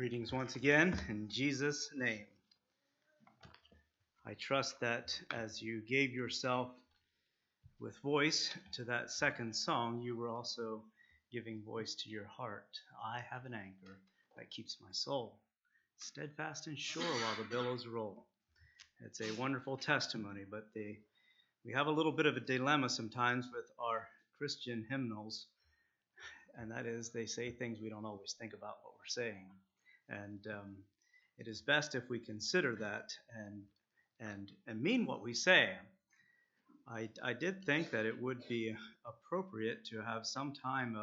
Greetings once again in Jesus' name. I trust that as you gave yourself with voice to that second song, you were also giving voice to your heart. I have an anchor that keeps my soul steadfast and sure while the billows roll. It's a wonderful testimony, but we have a little bit of a dilemma sometimes with our Christian hymnals, and that is they say things we don't always think about what we're saying. And it is best if we consider that and mean what we say. I did think that it would be appropriate to have some time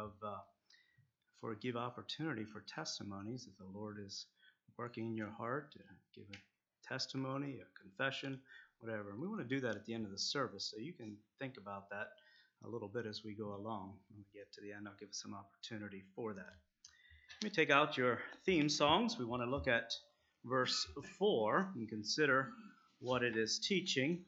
give opportunity for testimonies if the Lord is working in your heart to give a testimony, a confession, whatever. And we want to do that at the end of the service, so you can think about that a little bit as we go along. When we get to the end, I'll give some opportunity for that. Let me take out your theme songs. We want to look at verse 4 and consider what it is teaching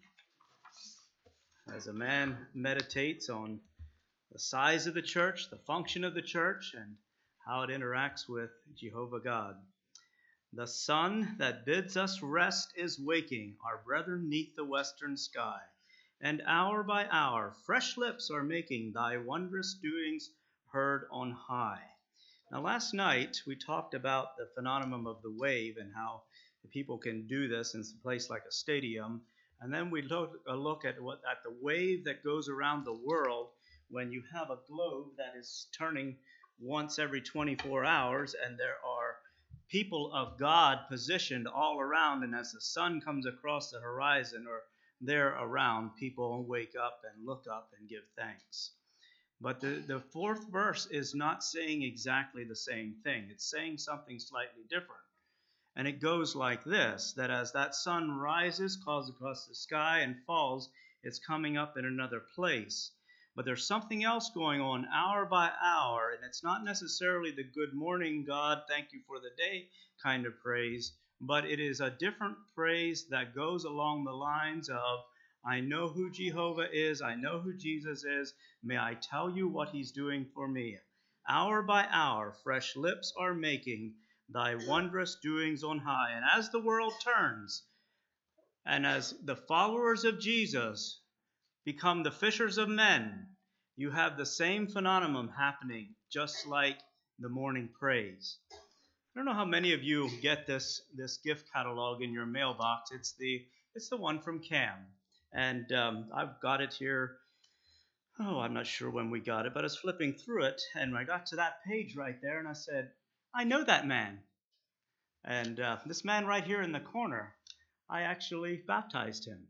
as a man meditates on the size of the church, the function of the church, and how it interacts with Jehovah God. The sun that bids us rest is waking our brethren neath the western sky, and hour by hour fresh lips are making thy wondrous doings heard on high. Now, last night, we talked about the phenomenon of the wave and how the people can do this in a place like a stadium. And then we took a look at the wave that goes around the world when you have a globe that is turning once every 24 hours, and there are people of God positioned all around. And as the sun comes across the horizon or they're around, people wake up and look up and give thanks. But the fourth verse is not saying exactly the same thing. It's saying something slightly different. And it goes like this, that as that sun rises, calls across the sky, and falls, it's coming up in another place. But there's something else going on hour by hour, and it's not necessarily the good morning, God, thank you for the day kind of praise, but it is a different praise that goes along the lines of, I know who Jehovah is. I know who Jesus is. May I tell you what he's doing for me. Hour by hour, fresh lips are making thy wondrous doings on high. And as the world turns, and as the followers of Jesus become the fishers of men, you have the same phenomenon happening, just like the morning praise. I don't know how many of you get this gift catalog in your mailbox. It's the one from Cam. And I've got it here. I'm not sure when we got it, but I was flipping through it, and I got to that page right there, and I said, I know that man. And this man right here in the corner, I actually baptized him.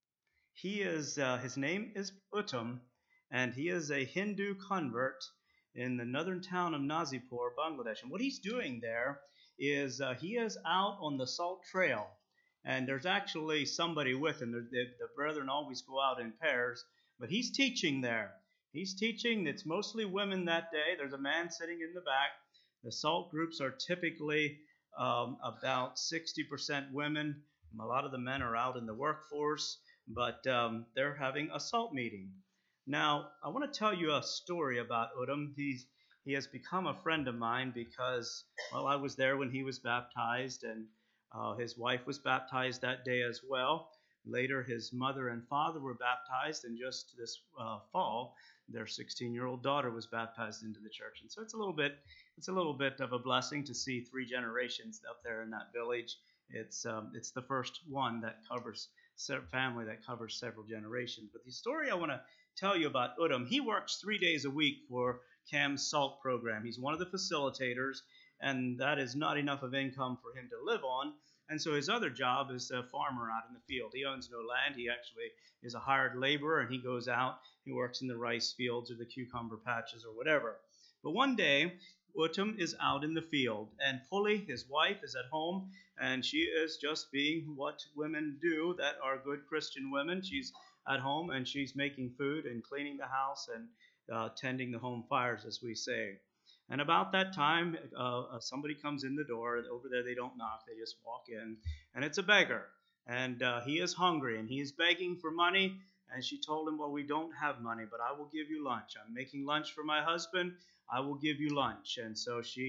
He is his name is Uttam, and he is a Hindu convert in the northern town of Nazipur, Bangladesh. And what he's doing there is he is out on the Salt Trail. And there's actually somebody with him. The brethren always go out in pairs. But he's teaching there. He's teaching. It's mostly women that day. There's a man sitting in the back. The SALT groups are typically about 60% women. A lot of the men are out in the workforce. But they're having a SALT meeting. Now, I want to tell you a story about Uttam. He has become a friend of mine because, well, I was there when he was baptized, and his wife was baptized that day as well. Later, his mother and father were baptized, and just this fall, their 16-year-old daughter was baptized into the church. And so it's a little bit of a blessing to see 3 generations up there in that village. It's the first one that covers family that covers several generations. But the story I want to tell you about Uttam, he works 3 days a week for Cam's SALT program. He's one of the facilitators, and that is not enough of income for him to live on. And so his other job is a farmer out in the field. He owns no land. He actually is a hired laborer, and he goes out. He works in the rice fields or the cucumber patches or whatever. But one day, Uttam is out in the field, and Puli, his wife, is at home, and she is just being what women do that are good Christian women. She's at home, and she's making food and cleaning the house and tending the home fires, as we say. And about that time, somebody comes in the door. Over there, they don't knock. They just walk in. And it's a beggar. And he is hungry, and he is begging for money. And she told him, well, we don't have money, but I will give you lunch. I'm making lunch for my husband. I will give you lunch. And so she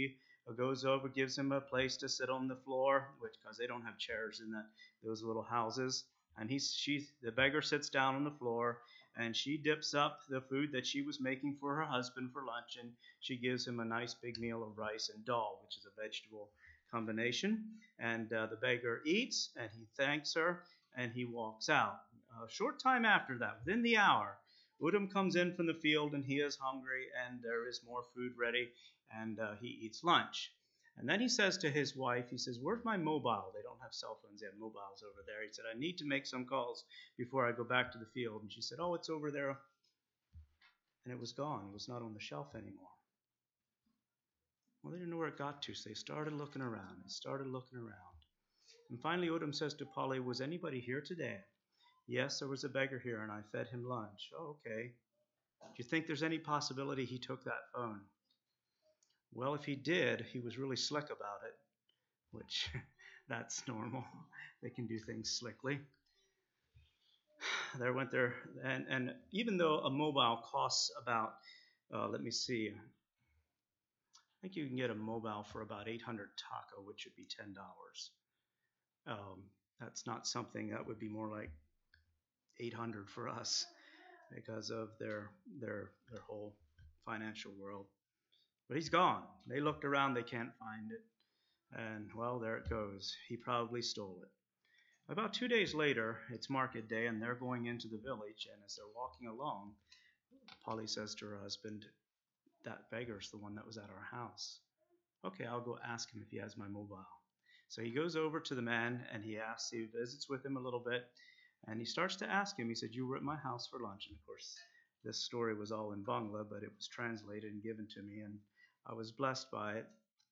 goes over, gives him a place to sit on the floor, which because they don't have chairs in those little houses. And the beggar sits down on the floor, and she dips up the food that she was making for her husband for lunch, and she gives him a nice big meal of rice and dal, which is a vegetable combination. And the beggar eats, and he thanks her, and he walks out. A short time after that, within the hour, Udam comes in from the field, and he is hungry, and there is more food ready, and he eats lunch. And then he says to his wife, he says, "Where's my mobile?" They don't have cell phones, they have mobiles over there. He said, "I need to make some calls before I go back to the field." And she said, "Oh, it's over there." And it was gone. It was not on the shelf anymore. Well, they didn't know where it got to, so they started looking around and started looking around. And finally, Udam says to Polly, "Was anybody here today?" "Yes, there was a beggar here, and I fed him lunch." "Oh, okay. Do you think there's any possibility he took that phone?" "Well, if he did, he was really slick about it," which that's normal. They can do things slickly. There went there, and even though a mobile costs about, let me see, I think you can get a mobile for about 800 taco, which would be $10. That's not something that would be more like 800 for us because of their whole financial world. But he's gone. They looked around, they can't find it. And, well, there it goes. He probably stole it. About 2 days later, it's market day, and they're going into the village. And as they're walking along, Polly says to her husband, "That beggar's the one that was at our house." "Okay, I'll go ask him if he has my mobile." So he goes over to the man, and he visits with him a little bit. And he starts to ask him, he said, "You were at my house for lunch." And, of course, this story was all in Bangla, but it was translated and given to me, and I was blessed by it.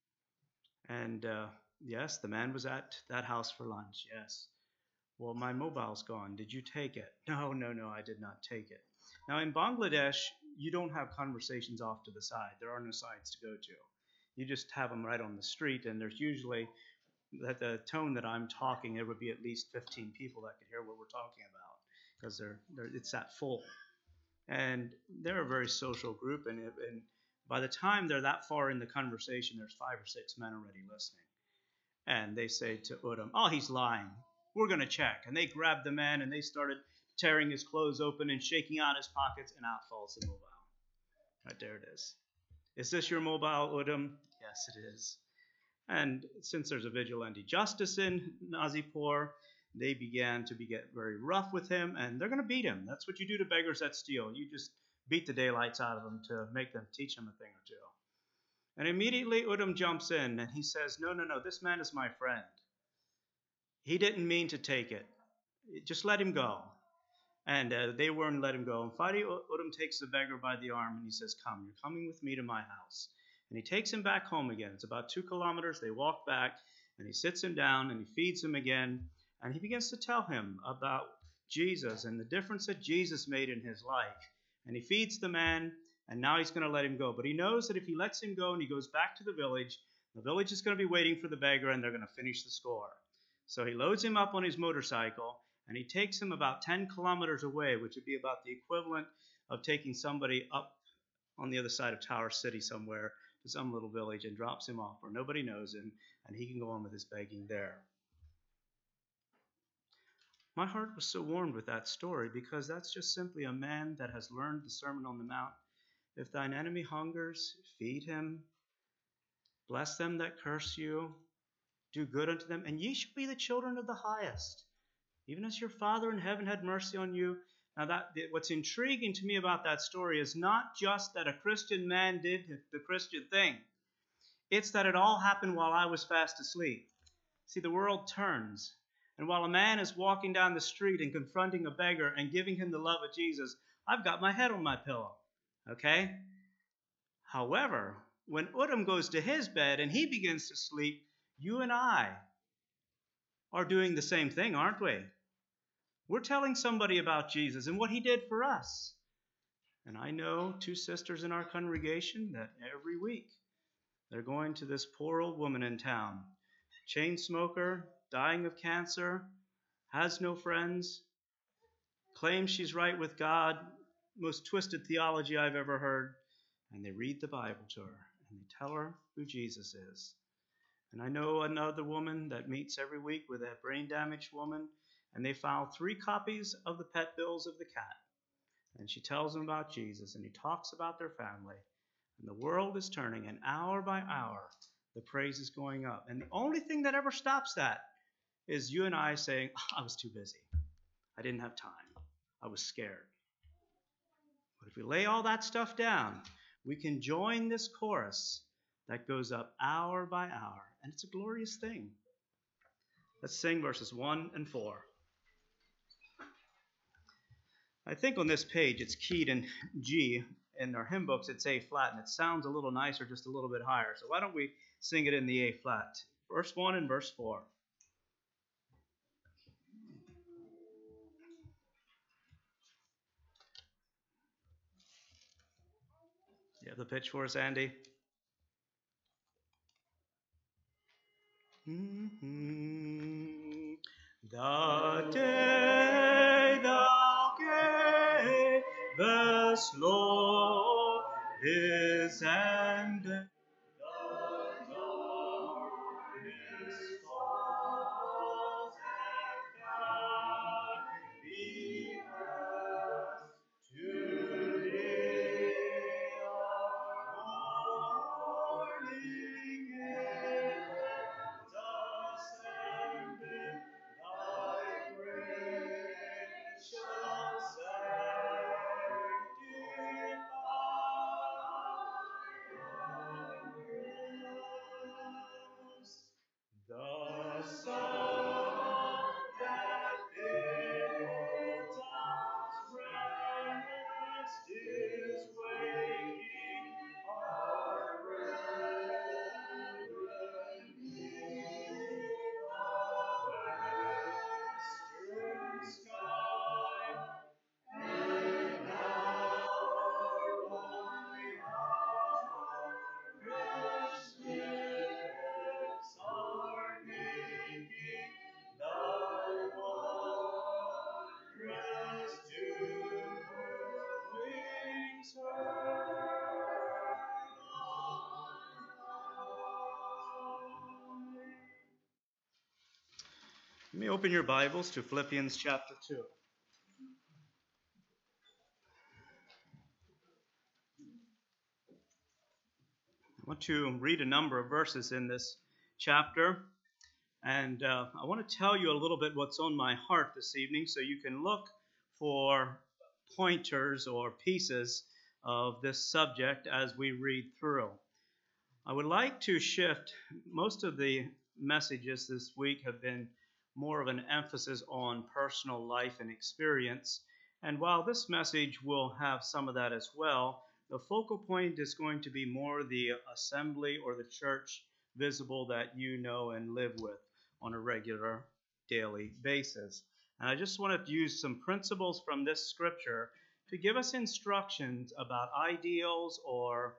And yes, the man was at that house for lunch, yes. "Well, my mobile's gone. Did you take it?" No, I did not take it." Now, in Bangladesh, you don't have conversations off to the side. There are no sides to go to. You just have them right on the street, and there's usually, at the tone that I'm talking, there would be at least 15 people that could hear what we're talking about because it's that full. And they're a very social group, and by the time they're that far in the conversation, there's 5 or 6 men already listening. And they say to Udam, "Oh, he's lying. We're going to check." And they grabbed the man, and they started tearing his clothes open and shaking out his pockets, and out falls the mobile. Right there it is. "Is this your mobile, Udam?" "Yes, it is." And since there's a vigilante justice in Nazipur, they began to get very rough with him, and they're going to beat him. That's what you do to beggars that steal. You just beat the daylights out of them to make them teach him a thing or two. And immediately Udam jumps in, and he says, no, this man is my friend. He didn't mean to take it. Just let him go." And they wouldn't let him go. And finally, Udam takes the beggar by the arm, and he says, "Come, you're coming with me to my house." And he takes him back home again. It's about 2 kilometers. They walk back, and he sits him down, and he feeds him again. And he begins to tell him about Jesus and the difference that Jesus made in his life. And he feeds the man, and now he's going to let him go. But he knows that if he lets him go and he goes back to the village is going to be waiting for the beggar, and they're going to finish the score. So he loads him up on his motorcycle, and he takes him about 10 kilometers away, which would be about the equivalent of taking somebody up on the other side of Tower City somewhere to some little village, and drops him off where nobody knows him, and he can go on with his begging there. My heart was so warmed with that story because that's just simply a man that has learned the Sermon on the Mount. If thine enemy hungers, feed him. Bless them that curse you. Do good unto them, and ye shall be the children of the highest, even as your Father in heaven had mercy on you. Now, what's intriguing to me about that story is not just that a Christian man did the Christian thing. It's that it all happened while I was fast asleep. See, the world turns. And while a man is walking down the street and confronting a beggar and giving him the love of Jesus, I've got my head on my pillow. Okay? However, when Udam goes to his bed and he begins to sleep, you and I are doing the same thing, aren't we? We're telling somebody about Jesus and what he did for us. And I know 2 sisters in our congregation that every week they're going to this poor old woman in town, chain smoker, dying of cancer, has no friends, claims she's right with God, most twisted theology I've ever heard, and they read the Bible to her, and they tell her who Jesus is. And I know another woman that meets every week with a brain-damaged woman, and they file 3 copies of the pet bills of the cat. And she tells them about Jesus, and he talks about their family. And the world is turning, and hour by hour, the praise is going up. And the only thing that ever stops that is you and I saying, I was too busy. I didn't have time. I was scared. But if we lay all that stuff down, we can join this chorus that goes up hour by hour. And it's a glorious thing. Let's sing verses 1 and 4. I think on this page it's keyed in G. In our hymn books it's A flat, and it sounds a little nicer just a little bit higher. So why don't we sing it in the A flat? Verse 1 and verse 4. You have the pitch for us, Andy? Mm-hmm. The day thou gavest, Lord, is ended. The darkness falls, and God beholdeth today our morning ends ascended, thy grace shall sanctify our rest. The sun that bids us rest is waking our brethren in the western sky, and hour by hour fresh lips are making thy wondrous doings heard on high. Let me open your Bibles to Philippians chapter 2. I want to read a number of verses in this chapter, and I want to tell you a little bit what's on my heart this evening so you can look for pointers or pieces of this subject as we read through. I would like to shift. Most of the messages this week have been more of an emphasis on personal life and experience, and while this message will have some of that as well, the focal point is going to be more the assembly or the church visible that you know and live with on a regular daily basis. And I just want to use some principles from this scripture to give us instructions about ideals or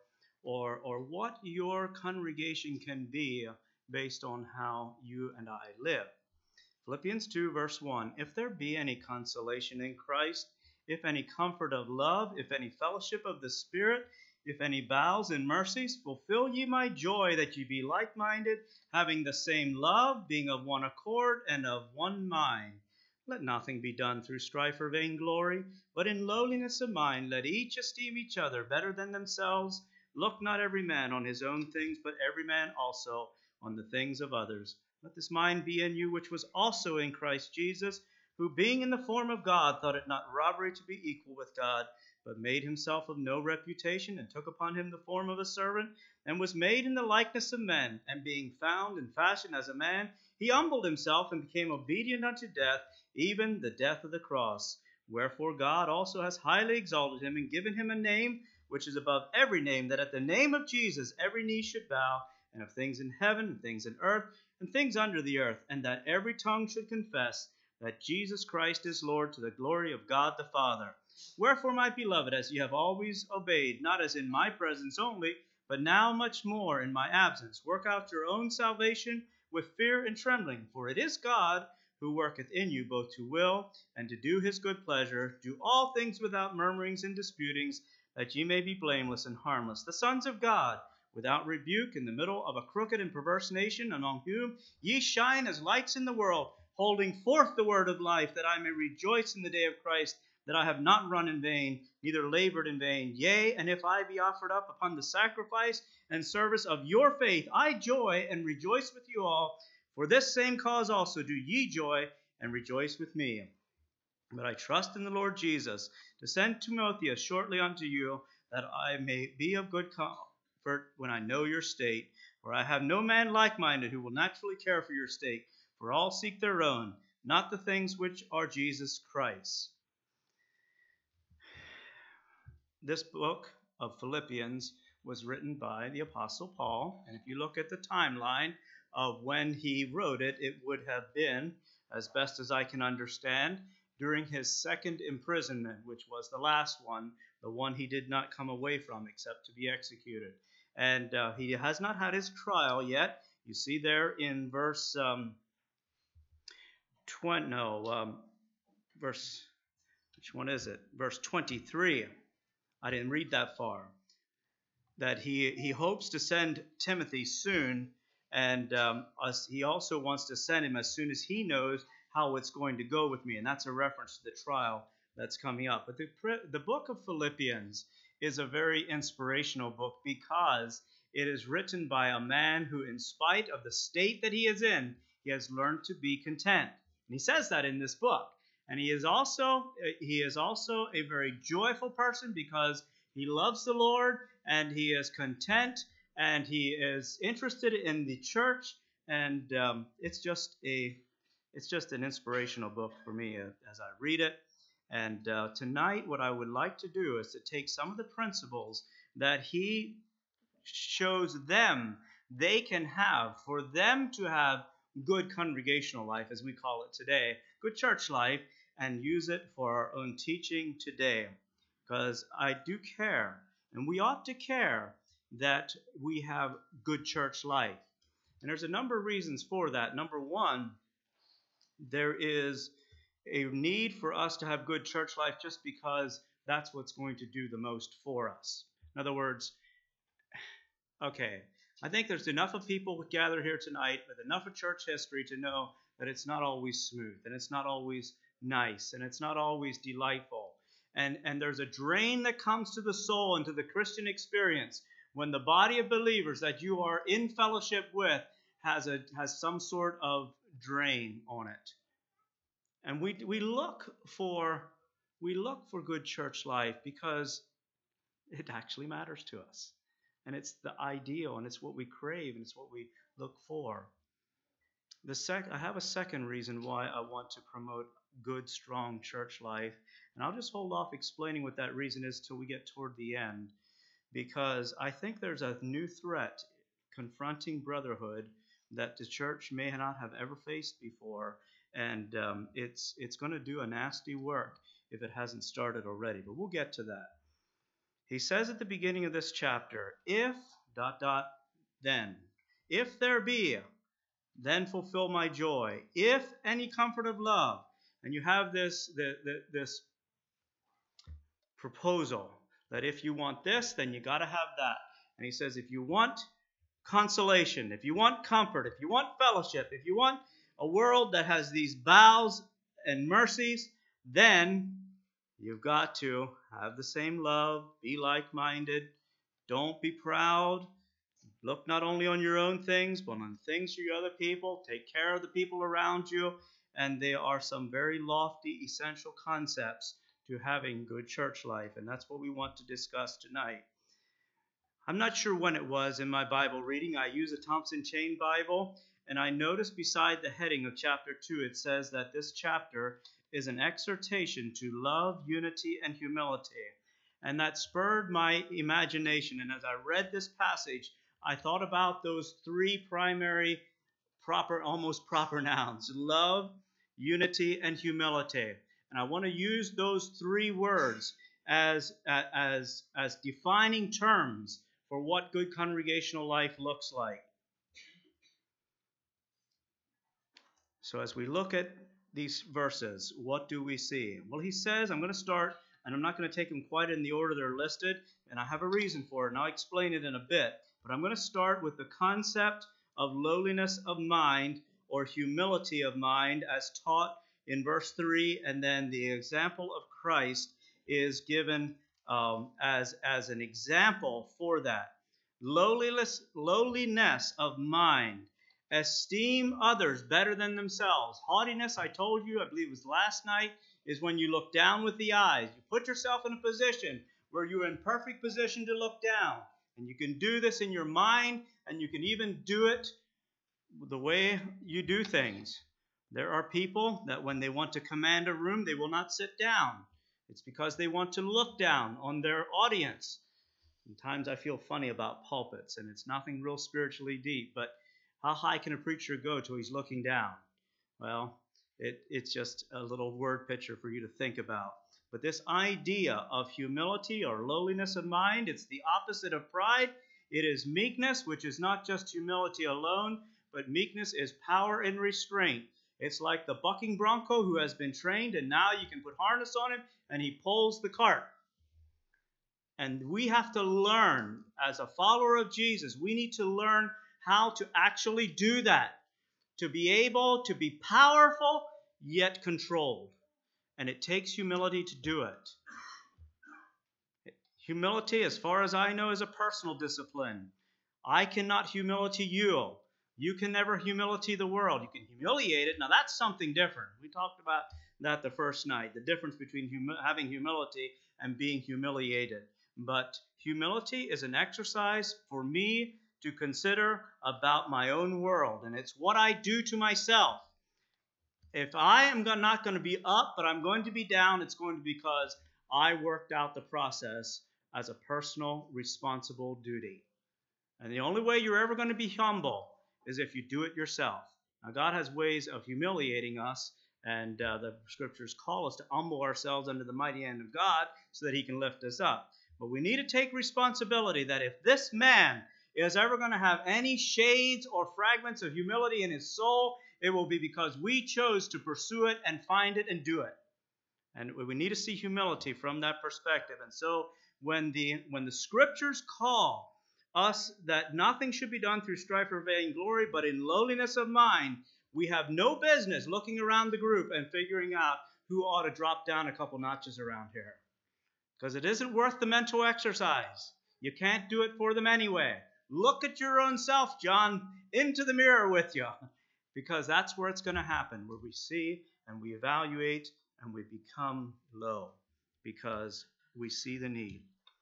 what your congregation can be based on how you and I live. Philippians 2 verse 1, if there be any consolation in Christ, if any comfort of love, if any fellowship of the Spirit, if any bowels and mercies, fulfill ye my joy, that ye be like-minded, having the same love, being of one accord and of one mind. Let nothing be done through strife or vainglory, but in lowliness of mind let each esteem each other better than themselves. Look not every man on his own things, but every man also on the things of others. Let this mind be in you, which was also in Christ Jesus, who being in the form of God thought it not robbery to be equal with God, but made himself of no reputation, and took upon him the form of a servant, and was made in the likeness of men. And being found in fashion as a man, he humbled himself and became obedient unto death, even the death of the cross. Wherefore God also has highly exalted him, and given him a name which is above every name, that at the name of Jesus every knee should bow, and of things in heaven, and things in earth, and things under the earth, and that every tongue should confess that Jesus Christ is Lord, to the glory of God the Father. Wherefore, my beloved, as ye have always obeyed, not as in my presence only, but now much more in my absence, work out your own salvation with fear and trembling, for it is God who worketh in you both to will and to do his good pleasure. Do all things without murmurings and disputings, that ye may be blameless and harmless, the sons of God, without rebuke, in the middle of a crooked and perverse nation, among whom ye shine as lights in the world, holding forth the word of life, that I may rejoice in the day of Christ, that I have not run in vain, neither labored in vain. Yea, and if I be offered up upon the sacrifice and service of your faith, I joy and rejoice with you all. For this same cause also do ye joy and rejoice with me. But I trust in the Lord Jesus to send Timotheus shortly unto you, that I may be of good comfort when I know your state. For I have no man like-minded who will naturally care for your state. For all seek their own, not the things which are Jesus Christ. This book of Philippians was written by the Apostle Paul, and if you look at the timeline of when he wrote it, it would have been, as best as I can understand, during his second imprisonment, which was the last one, the one he did not come away from except to be executed. And he has not had his trial yet. You see there in verse which one is it? Verse 23. I didn't read that far. That he hopes to send Timothy soon, and he also wants to send him as soon as he knows how it's going to go with me. And that's a reference to the trial that's coming up. But the book of Philippians is a very inspirational book because it is written by a man who, in spite of the state that he is in, he has learned to be content. And he says that in this book. And he is also a very joyful person because he loves the Lord and he is content and he is interested in the church. And it's just an inspirational book for me as I read it. And tonight, what I would like to do is to take some of the principles that he shows them they can have for them to have good congregational life, as we call it today, good church life, and use it for our own teaching today. Because I do care, and we ought to care, that we have good church life. And there's a number of reasons for that. Number one, there is a need for us to have good church life just because that's what's going to do the most for us. In other words, okay, I think there's enough of people gathered here tonight with enough of church history to know that it's not always smooth, and it's not always nice, and it's not always delightful. And there's a drain that comes to the soul and to the Christian experience when the body of believers that you are in fellowship with has some sort of drain on it. And we look for good church life because it actually matters to us. And it's the ideal, and it's what we crave, and it's what we look for. I have a second reason why I want to promote good, strong church life, and I'll just hold off explaining what that reason is till we get toward the end, because I think there's a new threat confronting brotherhood that the church may not have ever faced before, and it's going to do a nasty work if it hasn't started already, but we'll get to that. He says at the beginning of this chapter, if, then. If there be, then fulfill my joy. If any comfort of love. And you have this proposal that if you want this, then you got to have that. And he says, if you want consolation, if you want comfort, if you want fellowship, if you want a world that has these bowels and mercies, then you've got to have the same love, be like-minded, don't be proud, look not only on your own things, but on the things of your other people, take care of the people around you, and there are some very lofty, essential concepts to having good church life, and that's what we want to discuss tonight. I'm not sure when it was in my Bible reading. I use a Thompson Chain Bible, and I noticed beside the heading of chapter 2, it says that this chapter is an exhortation to love, unity, and humility. And that spurred my imagination. And as I read this passage, I thought about those three primary, almost proper nouns: love, unity, and humility. And I want to use those three words as defining terms for what good congregational life looks like. So as we look at these verses, what do we see? Well, he says, I'm going to start, and I'm not going to take them quite in the order they're listed, and I have a reason for it, and I'll explain it in a bit. But I'm going to start with the concept of lowliness of mind or humility of mind as taught in verse 3, and then the example of Christ is given as an example for that. Lowliness of mind. Esteem others better than themselves. Haughtiness, I told you, I believe it was last night, is when you look down with the eyes. You put yourself in a position where you're in perfect position to look down. And you can do this in your mind, and you can even do it the way you do things. There are people that when they want to command a room, they will not sit down. It's because they want to look down on their audience. Sometimes I feel funny about pulpits, and it's nothing real spiritually deep, but how high can a preacher go till he's looking down? Well, it's just a little word picture for you to think about. But this idea of humility or lowliness of mind, it's the opposite of pride. It is meekness, which is not just humility alone, but meekness is power and restraint. It's like the bucking bronco who has been trained, and now you can put harness on him, and he pulls the cart. And we have to learn, as a follower of Jesus, we need to learn how to actually do that, to be able to be powerful yet controlled. And it takes humility to do it. Humility, as far as I know, is a personal discipline. I cannot humility you. You can never humility the world. You can humiliate it. Now, that's something different. We talked about that the first night, the difference between having humility and being humiliated. But humility is an exercise for me to consider about my own world, and it's what I do to myself. If I am not going to be up, but I'm going to be down, it's going to be because I worked out the process as a personal, responsible duty. And the only way you're ever going to be humble is if you do it yourself. Now, God has ways of humiliating us, and the scriptures call us to humble ourselves under the mighty hand of God so that he can lift us up. But we need to take responsibility that if this man is ever going to have any shades or fragments of humility in his soul, it will be because we chose to pursue it and find it and do it. And we need to see humility from that perspective. And so when the scriptures call us that nothing should be done through strife or vainglory, but in lowliness of mind, we have no business looking around the group and figuring out who ought to drop down a couple notches around here. Because it isn't worth the mental exercise. You can't do it for them anyway. Look at your own self, John, into the mirror with you. Because that's where it's going to happen, where we see and we evaluate and we become low because we see the need.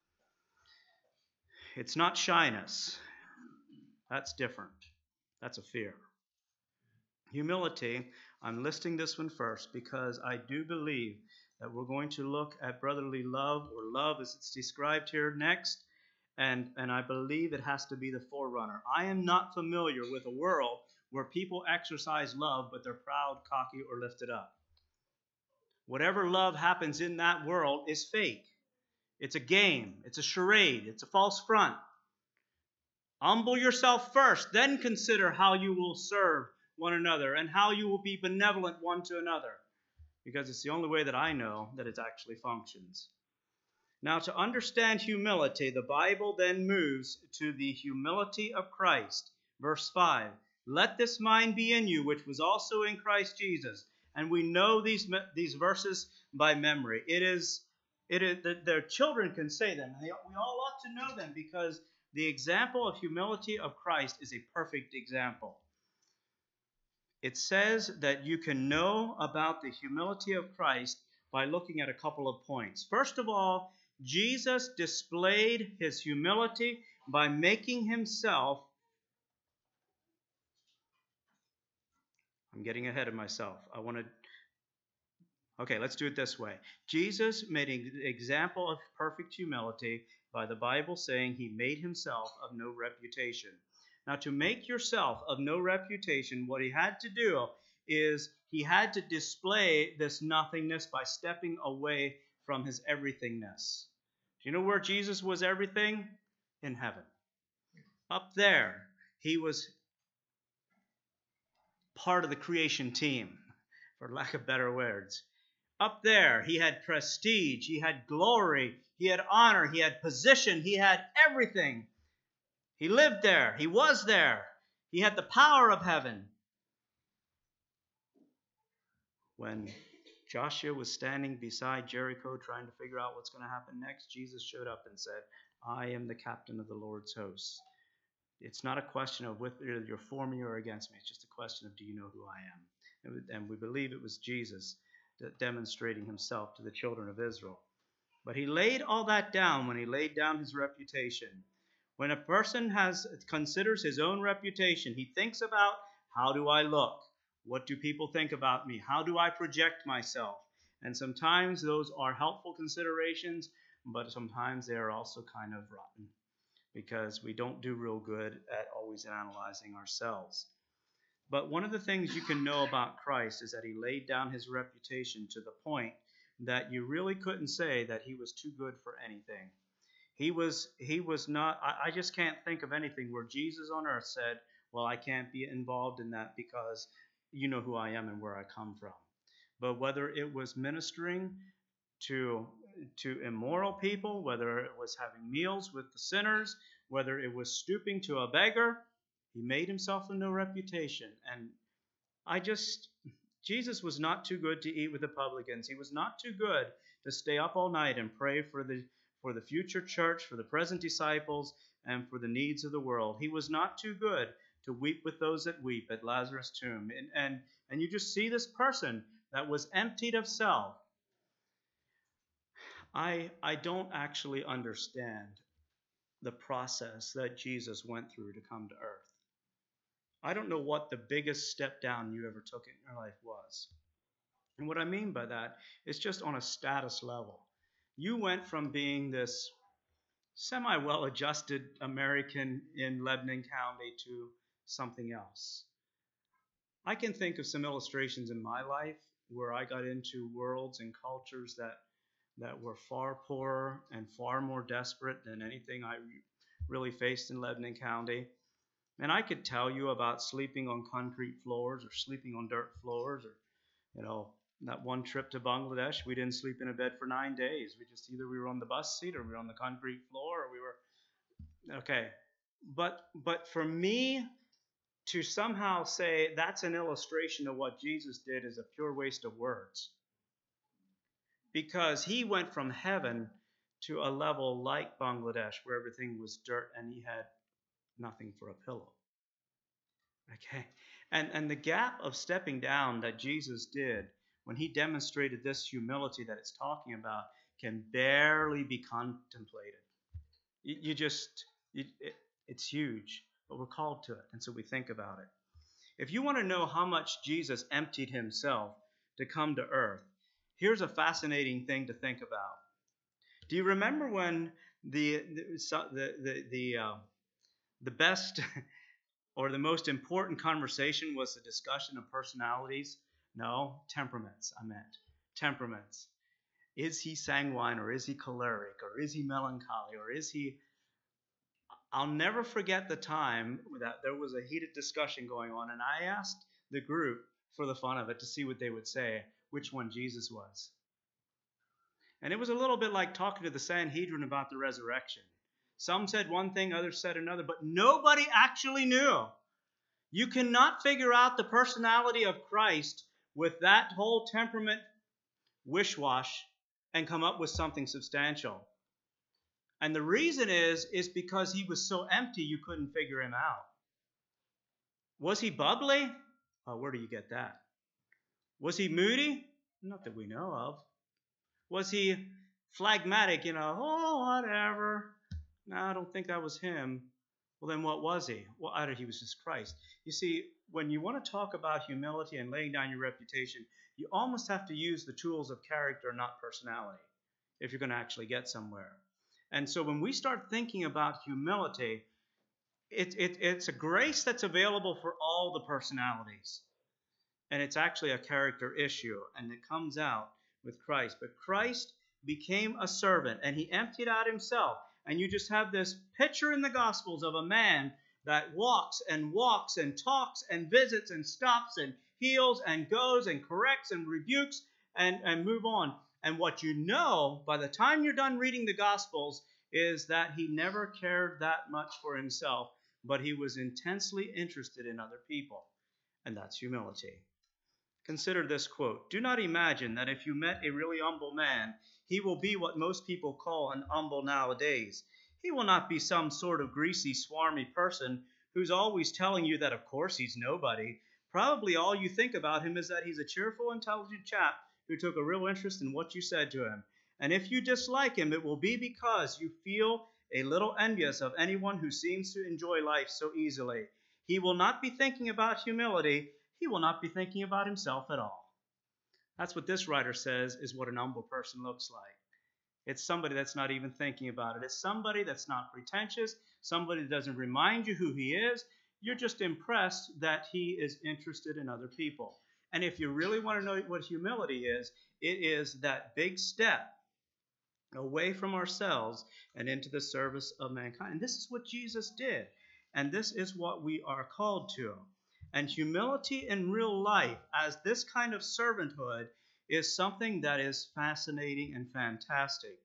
It's not shyness. That's different. That's a fear. Humility, I'm listing this one first because I do believe that we're going to look at brotherly love, or love as it's described here next, and I believe it has to be the forerunner. I am not familiar with a world where people exercise love, but they're proud, cocky, or lifted up. Whatever love happens in that world is fake. It's a game. It's a charade. It's a false front. Humble yourself first, then consider how you will serve one another and how you will be benevolent one to another, because it's the only way that I know that it actually functions. Now, to understand humility, the Bible then moves to the humility of Christ. Verse 5, let this mind be in you, which was also in Christ Jesus. And we know these verses by memory. Their children can say them. We all ought to know them because the example of humility of Christ is a perfect example. It says that you can know about the humility of Christ by looking at a couple of points. First of all, Jesus displayed his humility by making himself. I'm getting ahead of myself. Okay, let's do it this way. Jesus made an example of perfect humility by the Bible saying he made himself of no reputation. Now, to make yourself of no reputation, what he had to do is he had to display this nothingness by stepping away from his everythingness. Do you know where Jesus was everything? In heaven. Up there, he was part of the creation team, for lack of better words. Up there, he had prestige, he had glory, he had honor, he had position, he had everything. He lived there. He was there. He had the power of heaven. When Joshua was standing beside Jericho trying to figure out what's going to happen next, Jesus showed up and said, I am the captain of the Lord's hosts. It's not a question of whether you're for me or against me. It's just a question of, do you know who I am? And we believe it was Jesus demonstrating himself to the children of Israel. But he laid all that down when he laid down his reputation. When a person considers his own reputation, he thinks about, how do I look? What do people think about me? How do I project myself? And sometimes those are helpful considerations, but sometimes they are also kind of rotten, because we don't do real good at always analyzing ourselves. But one of the things you can know about Christ is that he laid down his reputation to the point that you really couldn't say that he was too good for anything. He was not, I just can't think of anything where Jesus on earth said, well, I can't be involved in that because you know who I am and where I come from. But whether it was ministering to immoral people, whether it was having meals with the sinners, whether it was stooping to a beggar, he made himself a no reputation. And Jesus was not too good to eat with the publicans. He was not too good to stay up all night and pray for the future church, for the present disciples, and for the needs of the world. He was not too good to weep with those that weep at Lazarus' tomb. And you just see this person that was emptied of self. I don't actually understand the process that Jesus went through to come to earth. I don't know what the biggest step down you ever took in your life was. And what I mean by that is just on a status level. You went from being this semi-well-adjusted American in Lebanon County to something else. I can think of some illustrations in my life where I got into worlds and cultures that were far poorer and far more desperate than anything I really faced in Lebanon County. And I could tell you about sleeping on concrete floors or sleeping on dirt floors, or, that one trip to Bangladesh, we didn't sleep in a bed for 9 days. Either we were on the bus seat or we were on the concrete floor, or we were, okay. But for me to somehow say that's an illustration of what Jesus did is a pure waste of words. Because he went from heaven to a level like Bangladesh where everything was dirt and he had nothing for a pillow. Okay? And the gap of stepping down that Jesus did when he demonstrated this humility that it's talking about can barely be contemplated. It's huge, but we're called to it, and so we think about it. If you want to know how much Jesus emptied himself to come to earth, here's a fascinating thing to think about. Do you remember when the best or the most important conversation was the discussion of personalities? No, temperaments, I meant. Temperaments. Is he sanguine, or is he choleric, or is he melancholy, or is he... I'll never forget the time that there was a heated discussion going on, and I asked the group, for the fun of it, to see what they would say, which one Jesus was. And it was a little bit like talking to the Sanhedrin about the resurrection. Some said one thing, others said another, but nobody actually knew. You cannot figure out the personality of Christ with that whole temperament wish-wash and come up with something substantial. And the reason is because he was so empty you couldn't figure him out. Was he bubbly? Oh, where do you get that? Was he moody? Not that we know of. Was he phlegmatic, oh, whatever? No, I don't think that was him. Well, then what was he? Well, either he was just Christ. You see, when you want to talk about humility and laying down your reputation, you almost have to use the tools of character, not personality, if you're going to actually get somewhere. And so when we start thinking about humility, it's a grace that's available for all the personalities. And it's actually a character issue, and it comes out with Christ. But Christ became a servant, and he emptied out himself. And you just have this picture in the Gospels of a man that walks and talks and visits and stops and heals and goes and corrects and rebukes and move on. And what you know, by the time you're done reading the Gospels, is that he never cared that much for himself, but he was intensely interested in other people. And that's humility. Consider this quote. Do not imagine that if you met a really humble man, he will be what most people call an humble nowadays. He will not be some sort of greasy, swarmy person who's always telling you that of course he's nobody. Probably all you think about him is that he's a cheerful, intelligent chap who took a real interest in what you said to him. And if you dislike him, it will be because you feel a little envious of anyone who seems to enjoy life so easily. He will not be thinking about humility. He will not be thinking about himself at all. That's what this writer says is what an humble person looks like. It's somebody that's not even thinking about it. It's somebody that's not pretentious, somebody that doesn't remind you who he is. You're just impressed that he is interested in other people. And if you really want to know what humility is, it is that big step away from ourselves and into the service of mankind. And this is what Jesus did. And this is what we are called to. And humility in real life, as this kind of servanthood, is something that is fascinating and fantastic.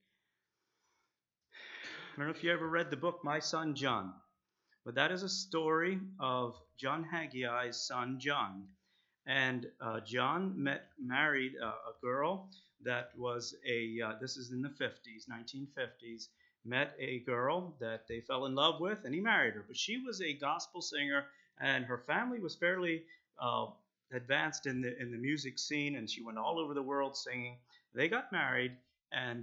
I don't know if you ever read the book My Son John, but that is a story of John Haggai's son John. And John married a girl that was this is in the 50s, 1950s, met a girl that they fell in love with, and he married her. But she was a gospel singer, and her family was fairly advanced in the music scene, and she went all over the world singing. They got married, and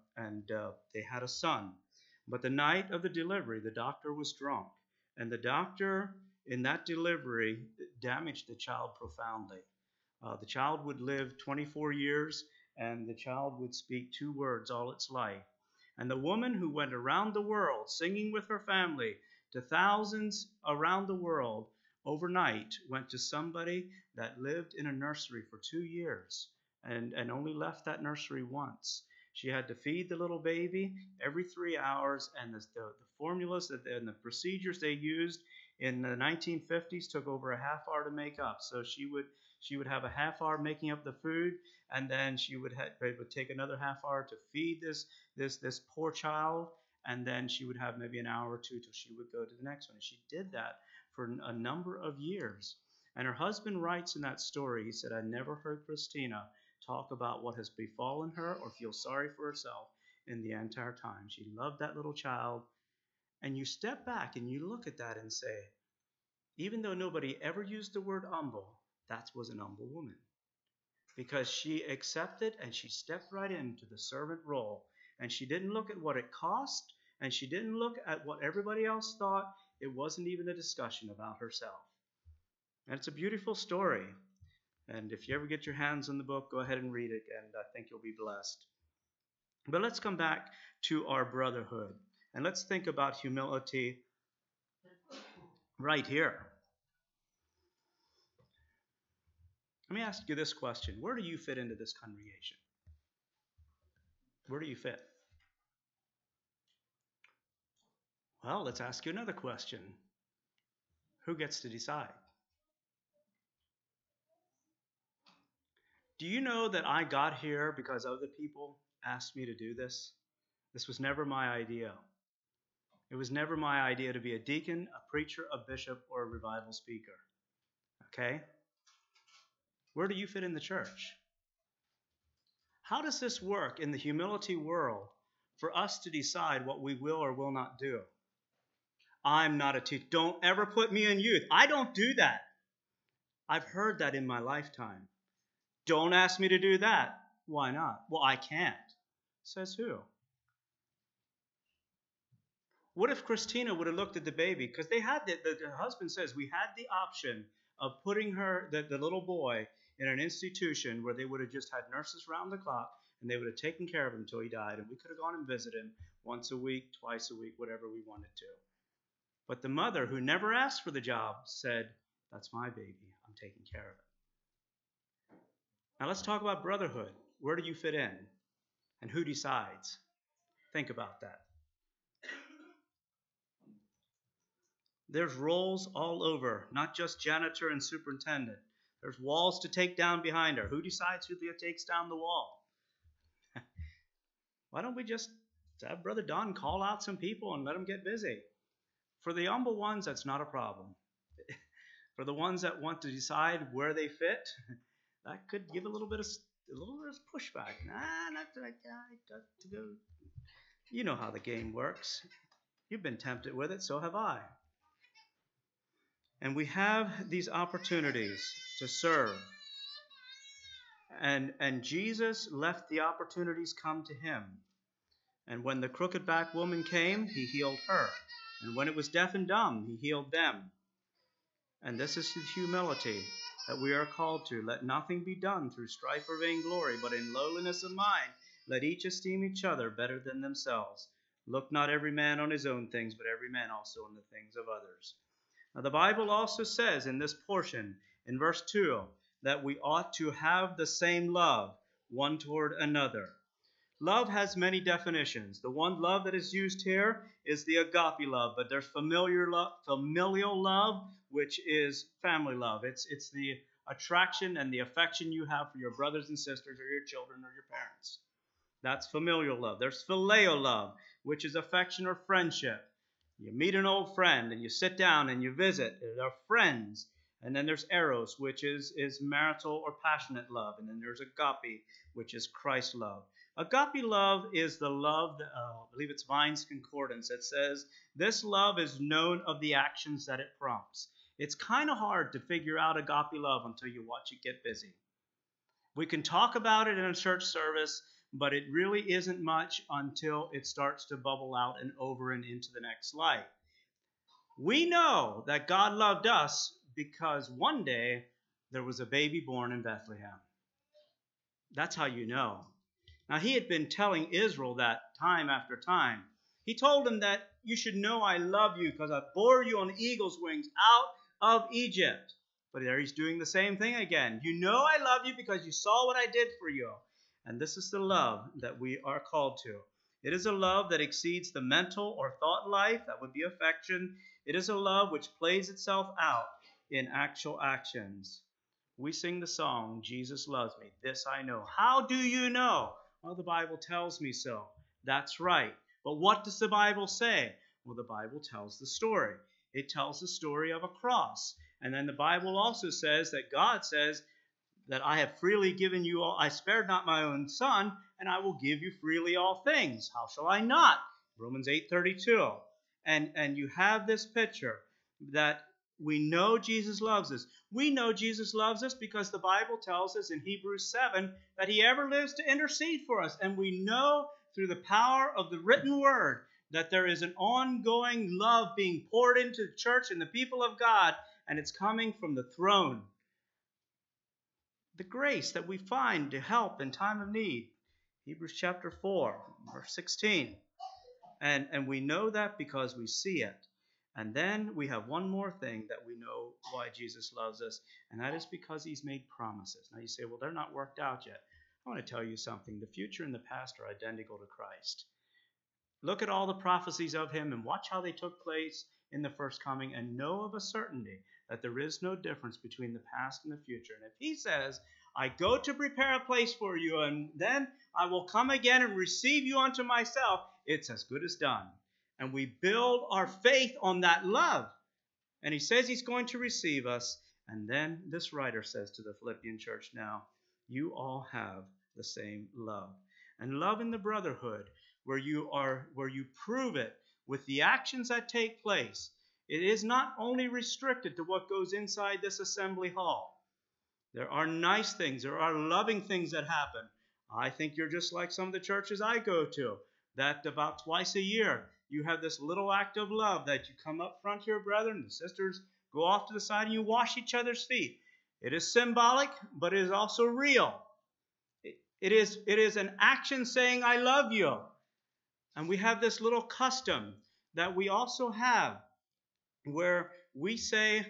they had a son. But the night of the delivery, the doctor was drunk, and the doctor in that delivery damaged the child profoundly. The child would live 24 years, and the child would speak 2 words all its life. And the woman who went around the world singing with her family to thousands around the world overnight went to somebody that lived in a nursery for 2 years and only left that nursery once. She had to feed the little baby every 3 hours, and the formulas and the procedures they used in the 1950s took over a half hour to make up. So she would have a half hour making up the food, and then she would take another half hour to feed this poor child, and then she would have maybe an hour or two till she would go to the next one. And she did that for a number of years. And her husband writes in that story, he said, I never heard Christina talk about what has befallen her or feel sorry for herself in the entire time. She loved that little child. And you step back and you look at that and say, even though nobody ever used the word humble, that was an humble woman. Because she accepted and she stepped right into the servant role. And she didn't look at what it cost, and she didn't look at what everybody else thought. It wasn't even a discussion about herself. And it's a beautiful story. And if you ever get your hands on the book, go ahead and read it, and I think you'll be blessed. But let's come back to our brotherhood, and let's think about humility right here. Let me ask you this question. Where do you fit into this congregation? Where do you fit? Well, let's ask you another question. Who gets to decide? Do you know that I got here because other people asked me to do this? This was never my idea. It was never my idea to be a deacon, a preacher, a bishop, or a revival speaker. Okay? Where do you fit in the church? How does this work in the humility world for us to decide what we will or will not do? I'm not a teacher. Don't ever put me in youth. I don't do that. I've heard that in my lifetime. Don't ask me to do that. Why not? Well, I can't. Says who? What if Christina would have looked at the baby? Because they had the husband says we had the option of putting the little boy in an institution where they would have just had nurses round the clock, and they would have taken care of him until he died, and we could have gone and visited him once a week, twice a week, whatever we wanted to. But the mother, who never asked for the job, said, that's my baby. I'm taking care of it. Now let's talk about brotherhood. Where do you fit in? And who decides? Think about that. There's roles all over, not just janitor and superintendent. There's walls to take down behind her. Who decides who takes down the wall? Why don't we just Let's have Brother Don call out some people and let them get busy. For the humble ones, that's not a problem. For the ones that want to decide where they fit, that could give a little bit of pushback. Nah, not that I got to go. You know how the game works. You've been tempted with it, so have I. And we have these opportunities to serve. And Jesus left the opportunities come to him. And when the crooked-backed woman came, he healed her. And when it was deaf and dumb, he healed them. And this is the humility that we are called to. Let nothing be done through strife or vainglory, but in lowliness of mind, let each esteem each other better than themselves. Look not every man on his own things, but every man also on the things of others. Now the Bible also says in this portion, in verse 2, that we ought to have the same love one toward another. Love has many definitions. The one love that is used here is the agape love, but there's familial love, which is family love. It's the attraction and the affection you have for your brothers and sisters or your children or your parents. That's familial love. There's phileo love, which is affection or friendship. You meet an old friend and you sit down and you visit. They're friends. And then there's eros, which is marital or passionate love. And then there's agape, which is Christ love. Agape love is the love, I believe it's Vine's Concordance, that says, this love is known of the actions that it prompts. It's kind of hard to figure out agape love until you watch it get busy. We can talk about it in a church service, but it really isn't much until it starts to bubble out and over and into the next light. We know that God loved us because one day there was a baby born in Bethlehem. That's how you know. Now, he had been telling Israel that time after time. He told them that you should know I love you because I bore you on eagle's wings out of Egypt. But there he's doing the same thing again. You know I love you because you saw what I did for you. And this is the love that we are called to. It is a love that exceeds the mental or thought life. That would be affection. It is a love which plays itself out in actual actions. We sing the song, Jesus loves me. This I know. How do you know? Well, the Bible tells me so. That's right. But what does the Bible say? Well, the Bible tells the story. It tells the story of a cross. And then the Bible also says that God says that I have freely given you all. I spared not my own son, and I will give you freely all things. How shall I not? Romans 8:32. And you have this picture that we know Jesus loves us. We know Jesus loves us because the Bible tells us in Hebrews 7 that he ever lives to intercede for us. And we know through the power of the written word that there is an ongoing love being poured into the church and the people of God, and it's coming from the throne. The grace that we find to help in time of need. Hebrews chapter 4, verse 16. And we know that because we see it. And then we have one more thing that we know why Jesus loves us, and that is because he's made promises. Now you say, well, they're not worked out yet. I want to tell you something. The future and the past are identical to Christ. Look at all the prophecies of him and watch how they took place in the first coming, and know of a certainty that there is no difference between the past and the future. And if he says, I go to prepare a place for you, and then I will come again and receive you unto myself, it's as good as done. And we build our faith on that love. And he says he's going to receive us. And then this writer says to the Philippian church now, you all have the same love. And love in the brotherhood, where you prove it with the actions that take place. It is not only restricted to what goes inside this assembly hall. There are nice things. There are loving things that happen. I think you're just like some of the churches I go to, that about twice a year, you have this little act of love that you come up front to your brethren, the sisters go off to the side, and you wash each other's feet. It is symbolic, but it is also real. It is an action saying, I love you. And we have this little custom that we also have where we say,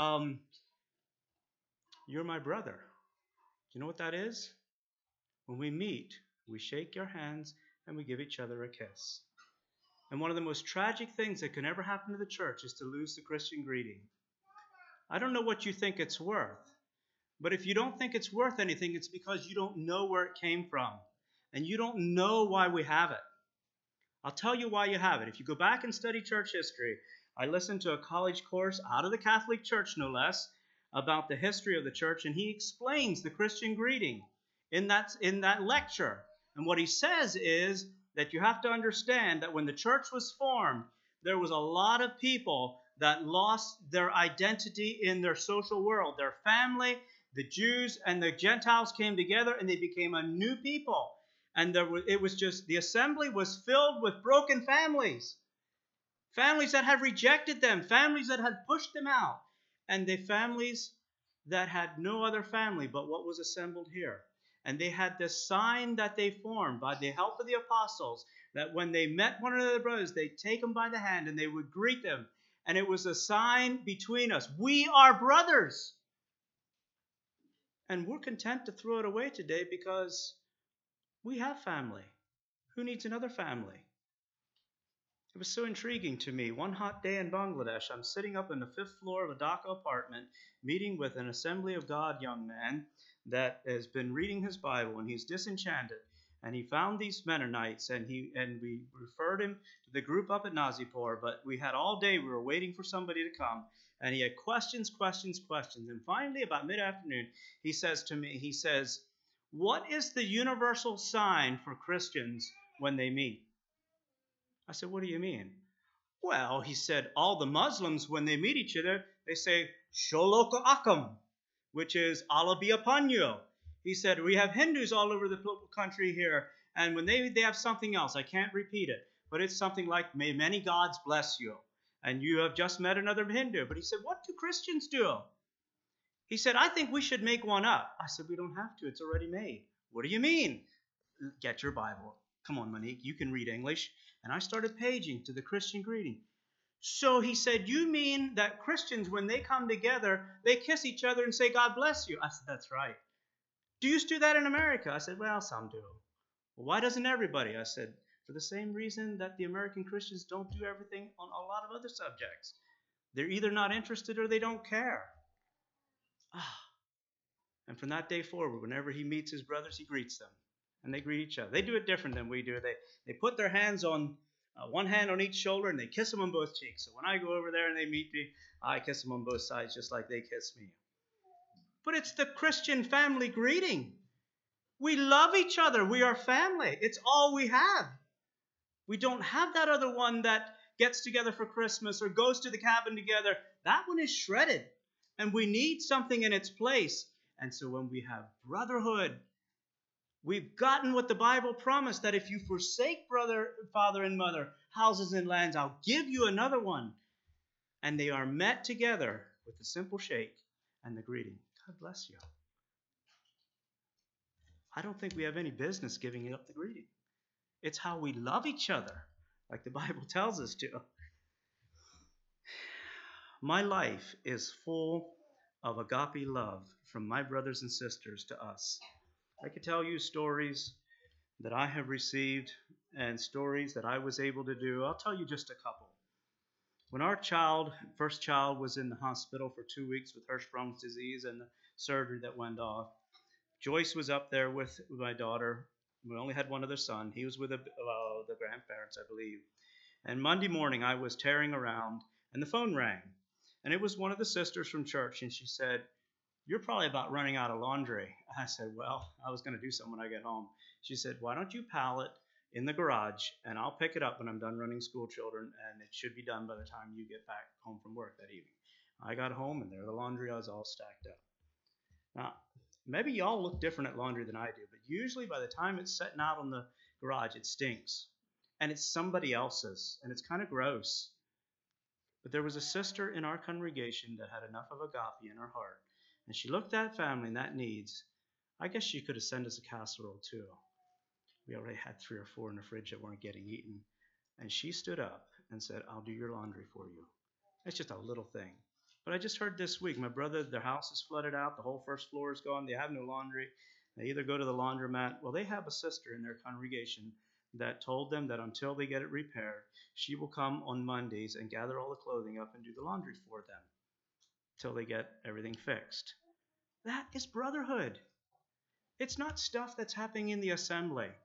you're my brother. Do you know what that is? When we meet, we shake your hands and we give each other a kiss. And one of the most tragic things that can ever happen to the church is to lose the Christian greeting. I don't know what you think it's worth, but if you don't think it's worth anything, it's because you don't know where it came from, and you don't know why we have it. I'll tell you why you have it. If you go back and study church history, I listened to a college course out of the Catholic Church, no less, about the history of the church, and he explains the Christian greeting in that lecture. And what he says is that you have to understand that when the church was formed, there was a lot of people that lost their identity in their social world. Their family, the Jews and the Gentiles came together and they became a new people. And it was just, the assembly was filled with broken families. Families that had rejected them, families that had pushed them out, and the families that had no other family but what was assembled here. And they had this sign that they formed by the help of the apostles, that when they met one another, brothers, they'd take them by the hand and they would greet them. And it was a sign between us. We are brothers. And we're content to throw it away today because we have family. Who needs another family? It was so intriguing to me. One hot day in Bangladesh, I'm sitting up in the 5th floor of a Dhaka apartment, meeting with an Assembly of God young man that has been reading his Bible, and he's disenchanted. And he found these Mennonites, and we referred him to the group up at Nazipur, but we had all day, we were waiting for somebody to come, and he had questions. And finally, about mid-afternoon, he says to me, what is the universal sign for Christians when they meet? I said, what do you mean? Well, he said, all the Muslims, when they meet each other, they say, Sholoko Akam, which is Allah be upon you. He said, we have Hindus all over the country here, and when they have something else, I can't repeat it, but it's something like, may many gods bless you. And you have just met another Hindu. But he said, what do Christians do? He said, I think we should make one up. I said, we don't have to. It's already made. What do you mean? Get your Bible. Come on, Monique, you can read English. And I started paging to the Christian greeting. So he said, you mean that Christians, when they come together, they kiss each other and say, God bless you? I said, that's right. Do you do that in America? I said, well, some do. Well, why doesn't everybody? I said, for the same reason that the American Christians don't do everything on a lot of other subjects. They're either not interested or they don't care. And from that day forward, whenever he meets his brothers, he greets them. And they greet each other. They do it different than we do. They put their hands on, one hand on each shoulder, and they kiss them on both cheeks. So when I go over there and they meet me, I kiss them on both sides just like they kiss me. But it's the Christian family greeting. We love each other. We are family. It's all we have. We don't have that other one that gets together for Christmas or goes to the cabin together. That one is shredded. And we need something in its place. And so when we have brotherhood, we've gotten what the Bible promised, that if you forsake brother, father, and mother, houses and lands, I'll give you another one. And they are met together with the simple shake and the greeting. God bless you. I don't think we have any business giving up the greeting. It's how we love each other, like the Bible tells us to. My life is full of agape love from my brothers and sisters to us. I could tell you stories that I have received and stories that I was able to do. I'll tell you just a couple. When our first child, was in the hospital for 2 weeks with Hirschsprung's disease and the surgery that went off, Joyce was up there with my daughter. We only had one other son. He was with the grandparents, I believe. And Monday morning, I was tearing around, and the phone rang. And it was one of the sisters from church, and she said, you're probably about running out of laundry. I said, well, I was going to do something when I get home. She said, why don't you pile it in the garage, and I'll pick it up when I'm done running school children, and it should be done by the time you get back home from work that evening. I got home, and there the laundry was all stacked up. Now, maybe y'all look different at laundry than I do, but usually by the time it's setting out on the garage, it stinks. And it's somebody else's, and it's kind of gross. But there was a sister in our congregation that had enough of agape in her heart. And she looked at that family and that needs. I guess she could have sent us a casserole too. We already had 3 or 4 in the fridge that weren't getting eaten. And she stood up and said, I'll do your laundry for you. It's just a little thing. But I just heard this week, my brother, their house is flooded out. The whole first floor is gone. They have no laundry. They either go to the laundromat. Well, they have a sister in their congregation that told them that until they get it repaired, she will come on Mondays and gather all the clothing up and do the laundry for them till they get everything fixed. That is brotherhood. It's not stuff that's happening in the assembly.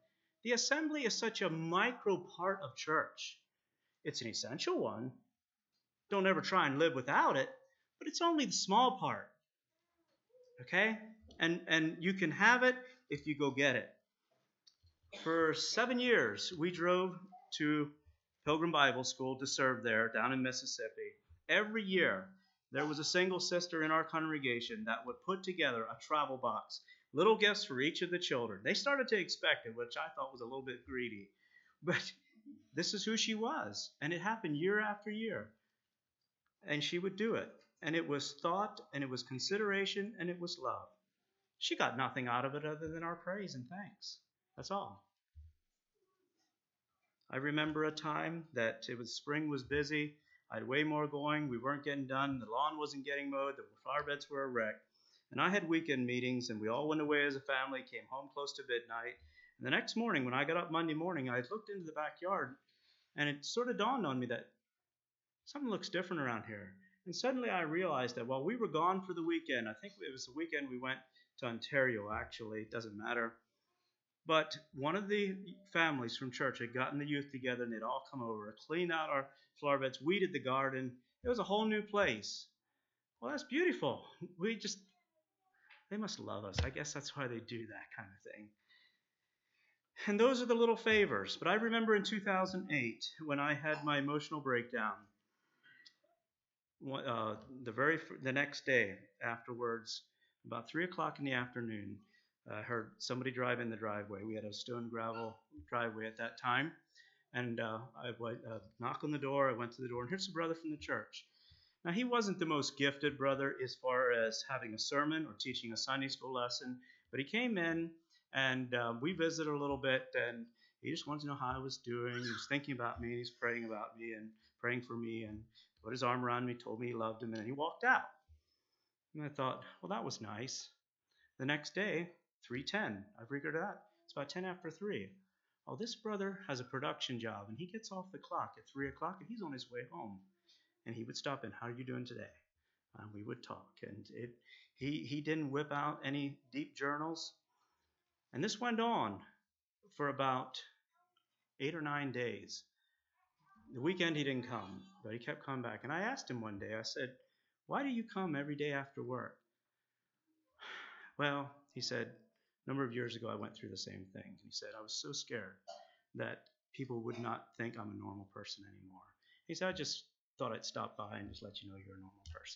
The assembly is such a micro part of church. It's an essential one. Don't ever try and live without it, but it's only the small part. Okay? And you can have it if you go get it. For 7 years, we drove to Pilgrim Bible School to serve there down in Mississippi. Every year, there was a single sister in our congregation that would put together a travel box, little gifts for each of the children. They started to expect it, which I thought was a little bit greedy. But this is who she was, and it happened year after year. And she would do it. And it was thought, and it was consideration, and it was love. She got nothing out of it other than our praise and thanks. That's all. I remember a time that spring was busy. I had way more going. We weren't getting done. The lawn wasn't getting mowed. The flower beds were a wreck. And I had weekend meetings, and we all went away as a family, came home close to midnight. And the next morning, when I got up Monday morning, I looked into the backyard, and it sort of dawned on me that something looks different around here. And suddenly I realized that while we were gone for the weekend, I think it was the weekend we went to Ontario, actually, it doesn't matter. But one of the families from church had gotten the youth together, and they'd all come over, cleaned out our flower beds, weeded the garden. It was a whole new place. Well, that's beautiful. They must love us. I guess that's why they do that kind of thing. And those are the little favors. But I remember in 2008 when I had my emotional breakdown. The next day afterwards, about 3 o'clock in the afternoon, I heard somebody drive in the driveway. We had a stone gravel driveway at that time. And I knocked on the door. I went to the door, and here's a brother from the church. Now, he wasn't the most gifted brother as far as having a sermon or teaching a Sunday school lesson, but he came in, and we visited a little bit, and he just wanted to know how I was doing. He was thinking about me, and he's praying about me and praying for me, and put his arm around me, told me he loved him, and then he walked out. And I thought, well, that was nice. The next day, 3:10, I figured out. It's about 10 after 3. Oh, this brother has a production job, and he gets off the clock at 3 o'clock, and he's on his way home. And he would stop in, how are you doing today? And we would talk. And he didn't whip out any deep journals. And this went on for about 8 or 9 days. The weekend he didn't come, but he kept coming back. And I asked him one day, I said, why do you come every day after work? Well, he said, a number of years ago I went through the same thing. He said, I was so scared that people would not think I'm a normal person anymore. He said, I just thought I'd stop by and just let you know you're a normal person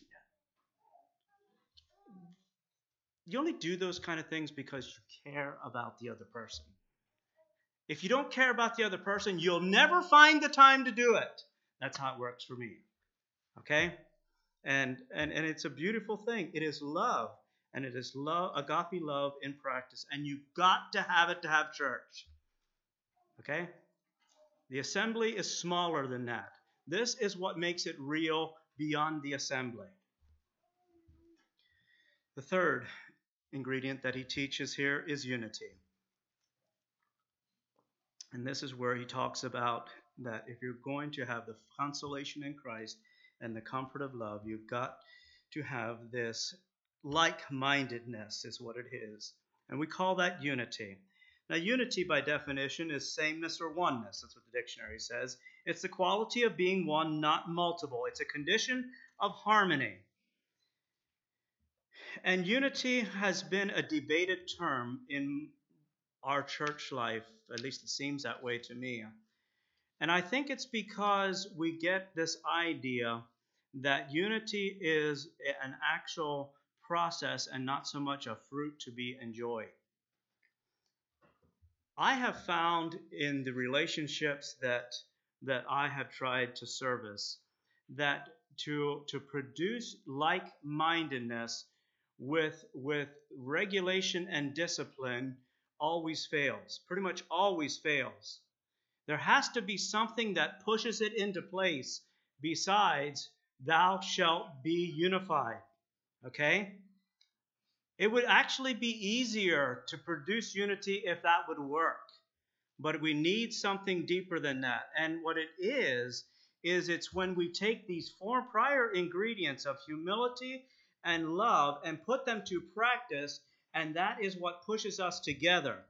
yet. You only do those kind of things because you care about the other person. If you don't care about the other person, you'll never find the time to do it. That's how it works for me. Okay? And it's a beautiful thing. It is love. And it is love, agape love in practice. And you've got to have it to have church. Okay? The assembly is smaller than that. This is what makes it real beyond the assembly. The third ingredient that he teaches here is unity. And this is where he talks about that if you're going to have the consolation in Christ and the comfort of love, you've got to have this like-mindedness is what it is. And we call that unity. Now, unity by definition is sameness or oneness. That's what the dictionary says. It's the quality of being one, not multiple. It's a condition of harmony. And unity has been a debated term in our church life. At least it seems that way to me. And I think it's because we get this idea that unity is an actual process and not so much a fruit to be enjoyed. I have found in the relationships that I have tried to service that to produce like-mindedness with regulation and discipline always fails, pretty much always fails. There has to be something that pushes it into place besides thou shalt be unified. Okay? It would actually be easier to produce unity if that would work. But we need something deeper than that. And what it is it's when we take these 4 prior ingredients of humility and love and put them to practice, and that is what pushes us together.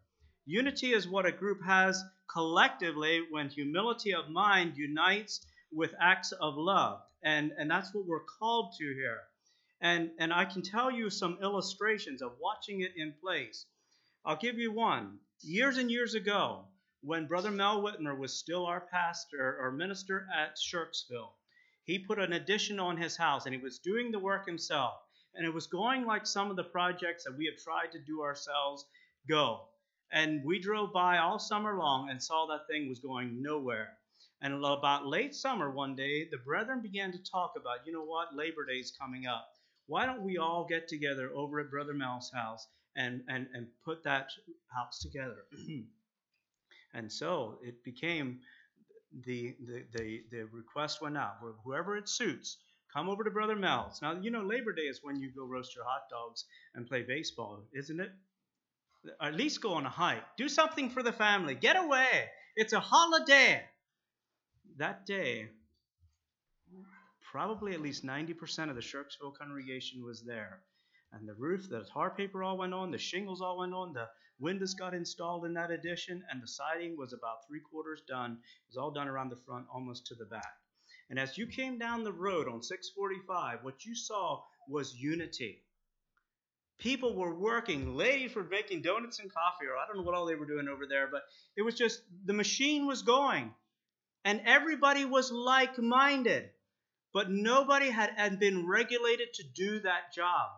Unity is what a group has collectively when humility of mind unites with acts of love. And that's what we're called to here. And I can tell you some illustrations of watching it in place. I'll give you one. Years and years ago, when Brother Mel Whitmer was still our pastor or minister at Shirksville, he put an addition on his house and he was doing the work himself. And it was going like some of the projects that we have tried to do ourselves go. And we drove by all summer long and saw that thing was going nowhere. And about late summer one day, the brethren began to talk about, you know what, Labor Day is coming up. Why don't we all get together over at Brother Mel's house and put that house together? And so it became the request went out where whoever it suits, come over to Brother Mel's. Now, you know, Labor Day is when you go roast your hot dogs and play baseball, isn't it? Or at least go on a hike. Do something for the family. Get away. It's a holiday. That day, probably at least 90% of the Shirksville congregation was there. And the roof, the tar paper all went on, the shingles all went on, the windows got installed in that addition, and the siding was about 3/4 done. It was all done around the front, almost to the back. And as you came down the road on 645, what you saw was unity. People were working. Ladies were making donuts and coffee, or I don't know what all they were doing over there, but it was just, the machine was going. And everybody was like-minded. But nobody had been regulated to do that job.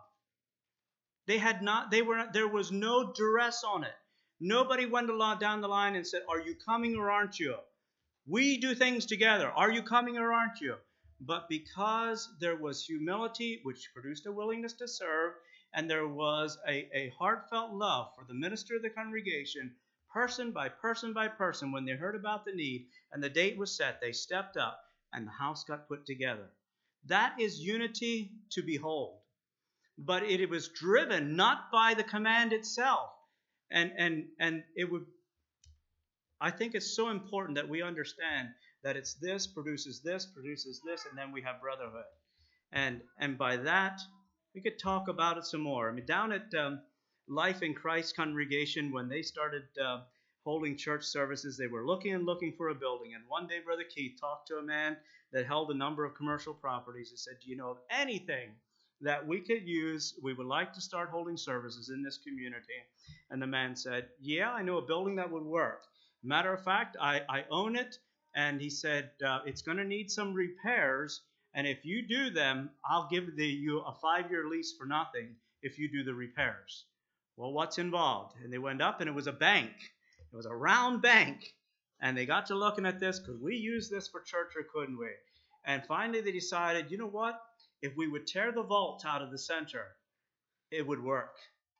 There was no duress on it. Nobody went down the line and said, are you coming or aren't you? We do things together. Are you coming or aren't you? But because there was humility, which produced a willingness to serve, and there was a heartfelt love for the minister of the congregation, person by person by person, when they heard about the need and the date was set, they stepped up and the house got put together. That is unity to behold. But it was driven not by the command itself. And it would, I think it's so important that we understand that it's this, produces this, and then we have brotherhood. And by that, we could talk about it some more. I mean, down at Life in Christ congregation, when they started holding church services, they were looking for a building. And one day, Brother Keith talked to a man that held a number of commercial properties. He said, do you know of anything that we could use? We would like to start holding services in this community. And the man said, yeah, I know a building that would work. Matter of fact, I own it. And he said, it's going to need some repairs. And if you do them, I'll give you a 5-year lease for nothing if you do the repairs. Well, what's involved? And they went up, and it was a bank. It was a round bank. And they got to looking at this. Could we use this for church or couldn't we? And finally they decided, you know what? If we would tear the vault out of the center, it would work.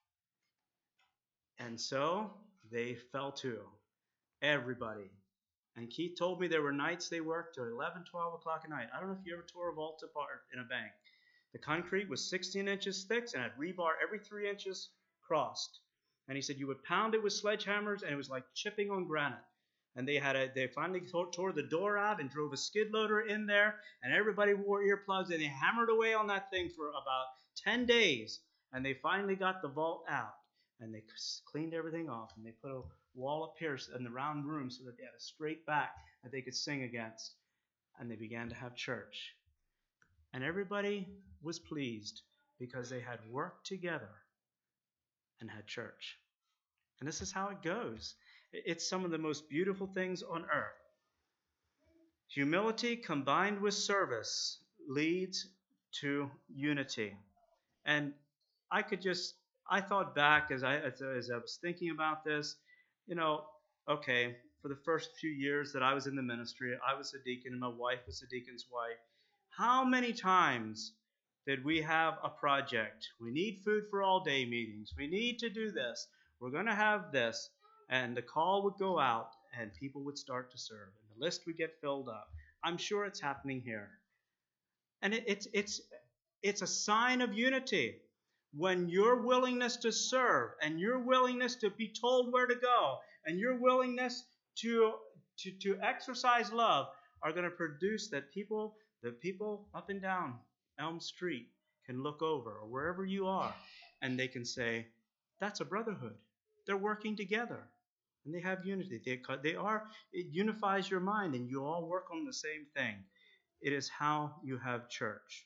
And so they fell to. Everybody. And Keith told me there were nights they worked till 11, 12 o'clock at night. I don't know if you ever tore a vault apart in a bank. The concrete was 16 inches thick and had rebar every 3 inches crossed. And he said you would pound it with sledgehammers and it was like chipping on granite. And they finally tore the door out and drove a skid loader in there, and everybody wore earplugs, and they hammered away on that thing for about 10 days. And they finally got the vault out, and they cleaned everything off, and they put a wall up here in the round room so that they had a straight back that they could sing against. And they began to have church. And everybody was pleased because they had worked together and had church. And this is how it goes. It's some of the most beautiful things on earth. Humility combined with service leads to unity. And I thought back as I was thinking about this, okay, for the first few years that I was in the ministry, I was a deacon and my wife was a deacon's wife. How many times did we have a project? We need food for all day meetings. We need to do this. We're going to have this. And the call would go out, and people would start to serve, and the list would get filled up. I'm sure it's happening here. And it's a sign of unity. When your willingness to serve, and your willingness to be told where to go, and your willingness to exercise love are going to produce that the people up and down Elm Street can look over, or wherever you are, and they can say, that's a brotherhood. They're working together. And they have unity. It unifies your mind, and you all work on the same thing. It is how you have church.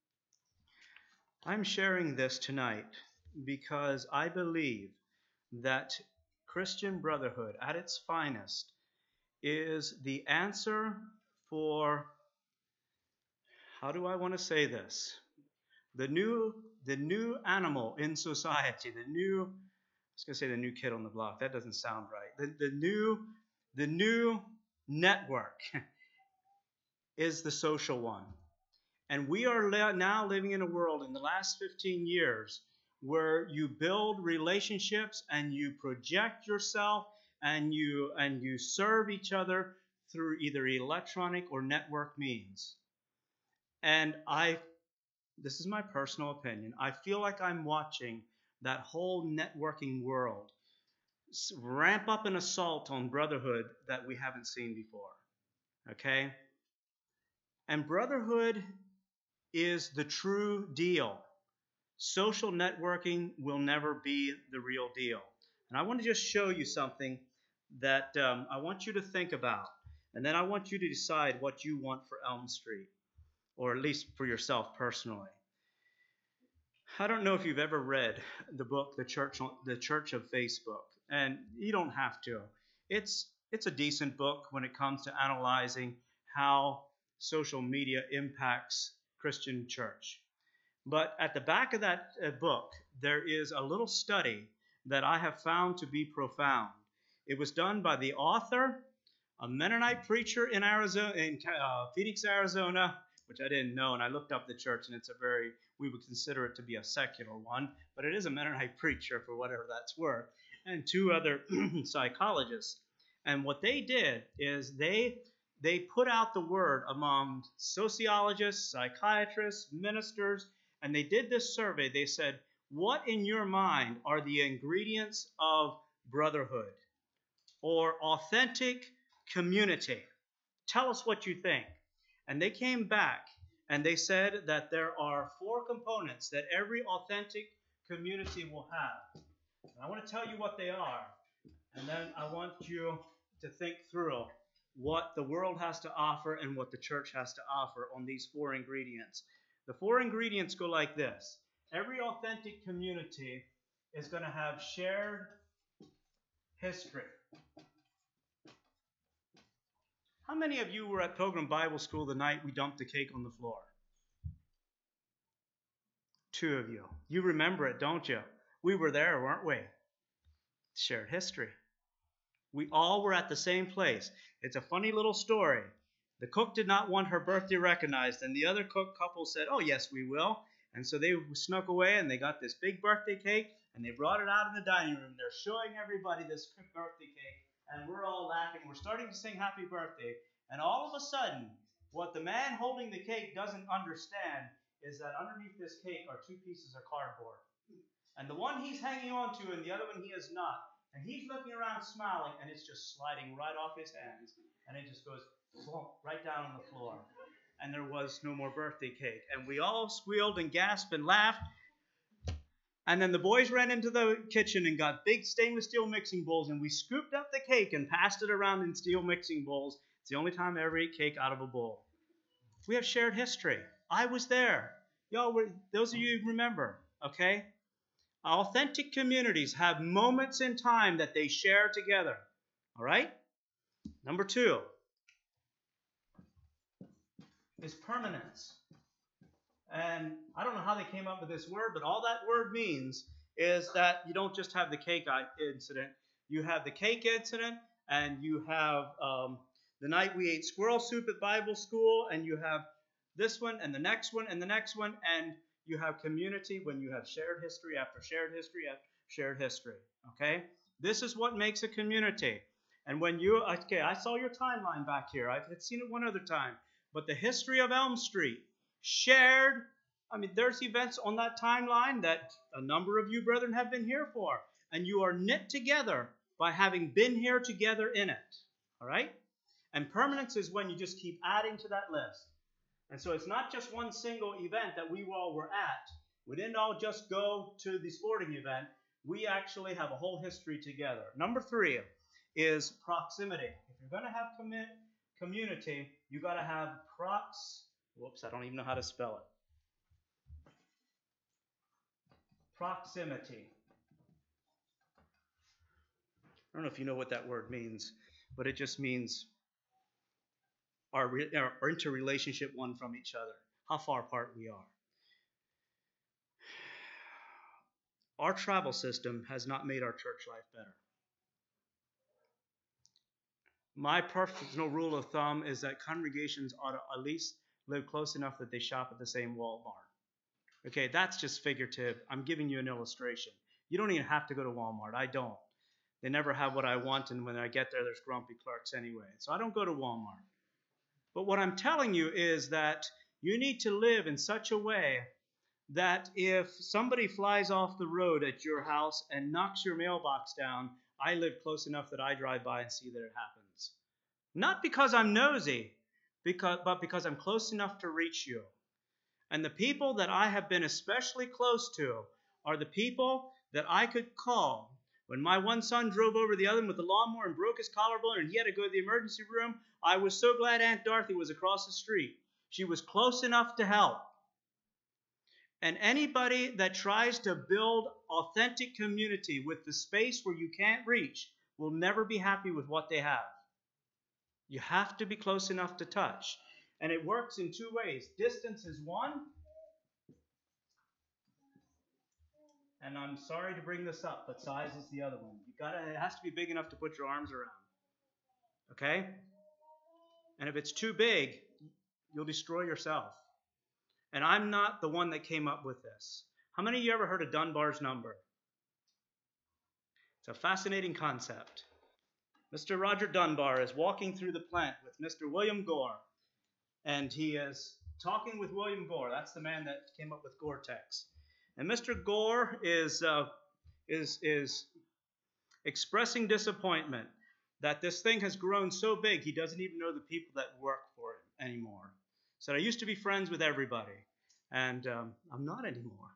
I'm sharing this tonight because I believe that Christian brotherhood at its finest is the answer for, how do I want to say this? The new animal in society, I was going to say the new kid on the block. That doesn't sound right. The new network is the social one. And we are now living in a world in the last 15 years where you build relationships and you project yourself and you serve each other through either electronic or network means. And this is my personal opinion, I feel like I'm watching that whole networking world ramp up an assault on brotherhood that we haven't seen before. Okay? And brotherhood is the true deal. Social networking will never be the real deal. And I want to just show you something that I want you to think about. And then I want you to decide what you want for Elm Street, or at least for yourself personally. I don't know if you've ever read the book, The Church of Facebook, and you don't have to. It's a decent book when it comes to analyzing how social media impacts Christian church. But at the back of that book, there is a little study that I have found to be profound. It was done by the author, a Mennonite preacher in Phoenix, Arizona, which I didn't know, and I looked up the church, and we would consider it to be a secular one, but it is a Mennonite preacher for whatever that's worth, and two other psychologists. And what they did is they put out the word among sociologists, psychiatrists, ministers, and they did this survey. They said, what in your mind are the ingredients of brotherhood or authentic community? Tell us what you think. And they came back and they said that there are 4 components that every authentic community will have. And I want to tell you what they are. And then I want you to think through what the world has to offer and what the church has to offer on these 4 ingredients. The 4 ingredients go like this. Every authentic community is going to have shared history. How many of you were at Pilgrim Bible School the night we dumped the cake on the floor? 2 of you. You remember it, don't you? We were there, weren't we? Shared history. We all were at the same place. It's a funny little story. The cook did not want her birthday recognized, and the other cook couple said, oh, yes, we will. And so they snuck away, and they got this big birthday cake, and they brought it out in the dining room. They're showing everybody this birthday cake, and we're all laughing. We're starting to sing happy birthday. And all of a sudden, what the man holding the cake doesn't understand is that underneath this cake are 2 pieces of cardboard. And the one he's hanging on to, and the other one he is not. And he's looking around smiling, and it's just sliding right off his hands. And it just goes right down on the floor. And there was no more birthday cake. And we all squealed and gasped and laughed. And then the boys ran into the kitchen and got big stainless steel mixing bowls, and we scooped up the cake and passed it around in steel mixing bowls. It's the only time I ever ate cake out of a bowl. We have shared history. I was there. Those of you remember, okay? Authentic communities have moments in time that they share together. All right? Number 2 is permanence. And I don't know how they came up with this word, but all that word means is that you don't just have the cake incident. You have the cake incident, and you have the night we ate squirrel soup at Bible school, and you have this one, and the next one, and the next one, and you have community when you have shared history after shared history after shared history. Okay? This is what makes a community. And when I saw your timeline back here. I've seen it one other time. But the history of Elm Street, shared, there's events on that timeline that a number of you brethren have been here for. And you are knit together by having been here together in it. All right? And permanence is when you just keep adding to that list. And so it's not just one single event that we all were at. We didn't all just go to the sporting event. We actually have a whole history together. Number 3 is proximity. If you're going to have community, you got to have whoops, I don't even know how to spell it. Proximity. I don't know if you know what that word means, but it just means our interrelationship one from each other, how far apart we are. Our travel system has not made our church life better. My personal rule of thumb is that congregations ought to at least live close enough that they shop at the same Walmart. Okay, that's just figurative. I'm giving you an illustration. You don't even have to go to Walmart. I don't. They never have what I want, and when I get there, there's grumpy clerks anyway. So I don't go to Walmart. But what I'm telling you is that you need to live in such a way that if somebody flies off the road at your house and knocks your mailbox down, I live close enough that I drive by and see that it happens. Not because I'm nosy, but because I'm close enough to reach you. And the people that I have been especially close to are the people that I could call. When my one son drove over the other one with the lawnmower and broke his collarbone and he had to go to the emergency room, I was so glad Aunt Dorothy was across the street. She was close enough to help. And anybody that tries to build authentic community with the space where you can't reach will never be happy with what they have. You have to be close enough to touch. And it works in two ways. Distance is one. And I'm sorry to bring this up, but size is the other one. It has to be big enough to put your arms around. Okay? And if it's too big, you'll destroy yourself. And I'm not the one that came up with this. How many of you ever heard of Dunbar's number? It's a fascinating concept. Mr. Roger Dunbar is walking through the plant with Mr. William Gore. And he is talking with William Gore. That's the man that came up with Gore-Tex. And Mr. Gore is expressing disappointment that this thing has grown so big he doesn't even know the people that work for him anymore. Said, I used to be friends with everybody, and I'm not anymore.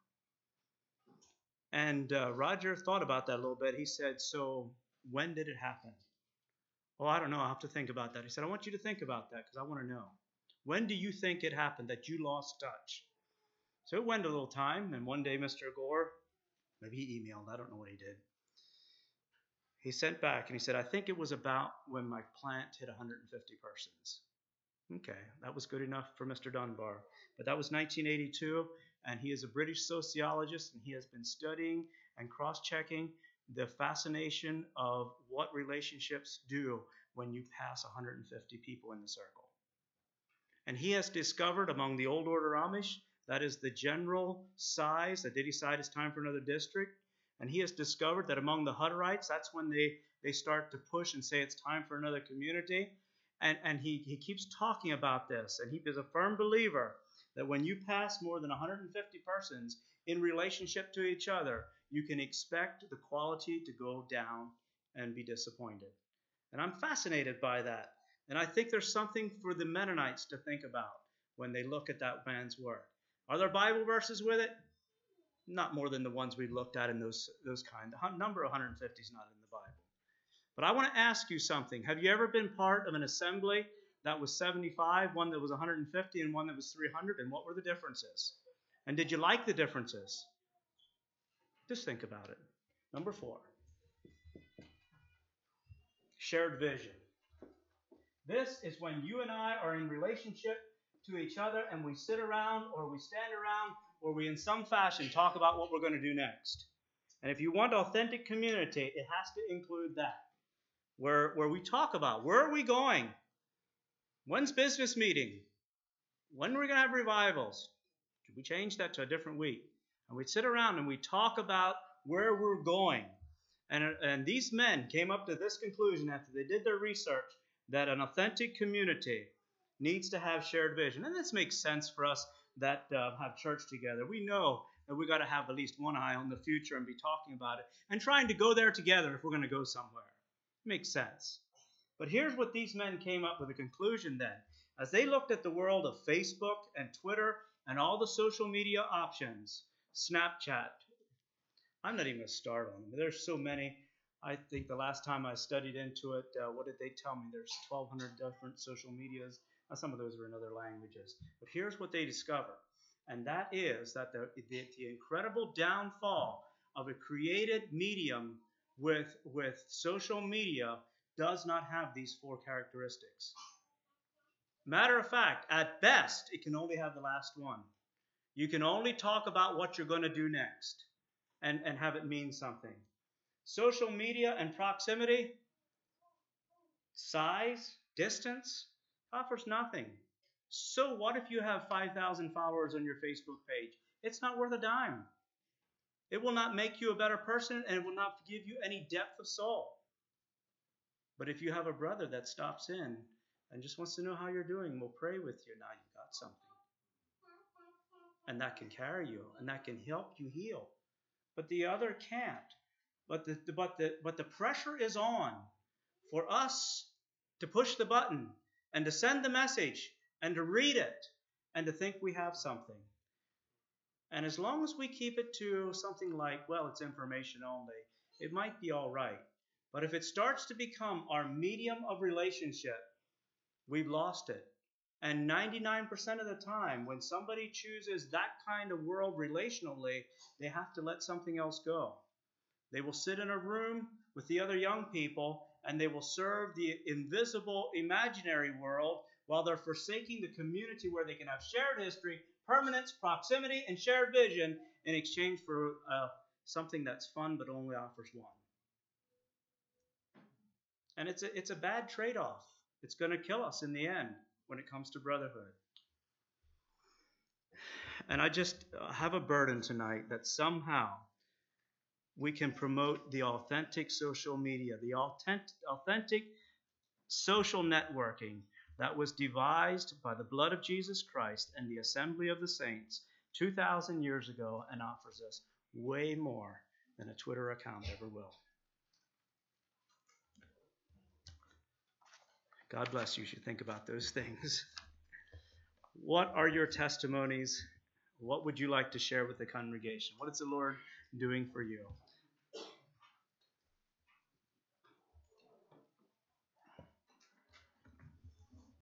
And Roger thought about that a little bit. He said, so when did it happen? Well, I don't know. I'll have to think about that. He said, I want you to think about that because I want to know. When do you think it happened that you lost touch? So it went a little time, and one day Mr. Gore, maybe he emailed, I don't know what he did. He sent back, and he said, I think it was about when my plant hit 150 persons. Okay, that was good enough for Mr. Dunbar. But that was 1982, and he is a British sociologist, and he has been studying and cross-checking the fascination of what relationships do when you pass 150 people in the circle. And he has discovered among the Old Order Amish, that is the general size that they decide it's time for another district. And he has discovered that among the Hutterites, that's when they start to push and say it's time for another community. And he keeps talking about this. And he is a firm believer that when you pass more than 150 persons in relationship to each other, you can expect the quality to go down and be disappointed. And I'm fascinated by that. And I think there's something for the Mennonites to think about when they look at that man's work. Are there Bible verses with it? Not more than the ones we looked at in those kind. The number 150 is not in the Bible. But I want to ask you something. Have you ever been part of an assembly that was 75, one that was 150, and one that was 300? And what were the differences? And did you like the differences? Just think about it. Number 4. Shared vision. This is when you and I are in relationship to each other and we sit around or we stand around or we in some fashion talk about what we're going to do next. And if you want authentic community, it has to include that. Where we talk about where are we going? When's business meeting? When are we going to have revivals? Should we change that to a different week? And we sit around and we talk about where we're going. And these men came up to this conclusion after they did their research that an authentic community needs to have shared vision. And this makes sense for us that have church together. We know that we got to have at least one eye on the future and be talking about it and trying to go there together if we're going to go somewhere. It makes sense. But here's what these men came up with a conclusion then. As they looked at the world of Facebook and Twitter and all the social media options, Snapchat, I'm not even going to start on them. There's so many. I think the last time I studied into it, what did they tell me? There's 1,200 different social medias. Now, some of those are in other languages. But here's what they discover, and that is that the incredible downfall of a created medium with social media does not have these four characteristics. Matter of fact, at best, it can only have the last one. You can only talk about what you're going to do next and have it mean something. Social media and proximity, size, distance, offers nothing. So what if you have 5,000 followers on your Facebook page? It's not worth a dime. It will not make you a better person, and it will not give you any depth of soul. But if you have a brother that stops in and just wants to know how you're doing, will pray with you, now you've got something. And that can carry you, and that can help you heal. But the other can't. But the pressure is on for us to push the button and to send the message and to read it and to think we have something. And as long as we keep it to something like, well, it's information only, it might be all right. But if it starts to become our medium of relationship, we've lost it. And 99% of the time, when somebody chooses that kind of world relationally, they have to let something else go. They will sit in a room with the other young people, and they will serve the invisible, imaginary world while they're forsaking the community where they can have shared history, permanence, proximity, and shared vision in exchange for something that's fun but only offers one. And it's a bad trade-off. It's going to kill us in the end when it comes to brotherhood. And I just have a burden tonight that somehow we can promote the authentic social media, the authentic social networking that was devised by the blood of Jesus Christ and the assembly of the saints 2,000 years ago, and offers us way more than a Twitter account ever will. God bless you. You should think about those things. What are your testimonies? What would you like to share with the congregation? What is the Lord doing for you?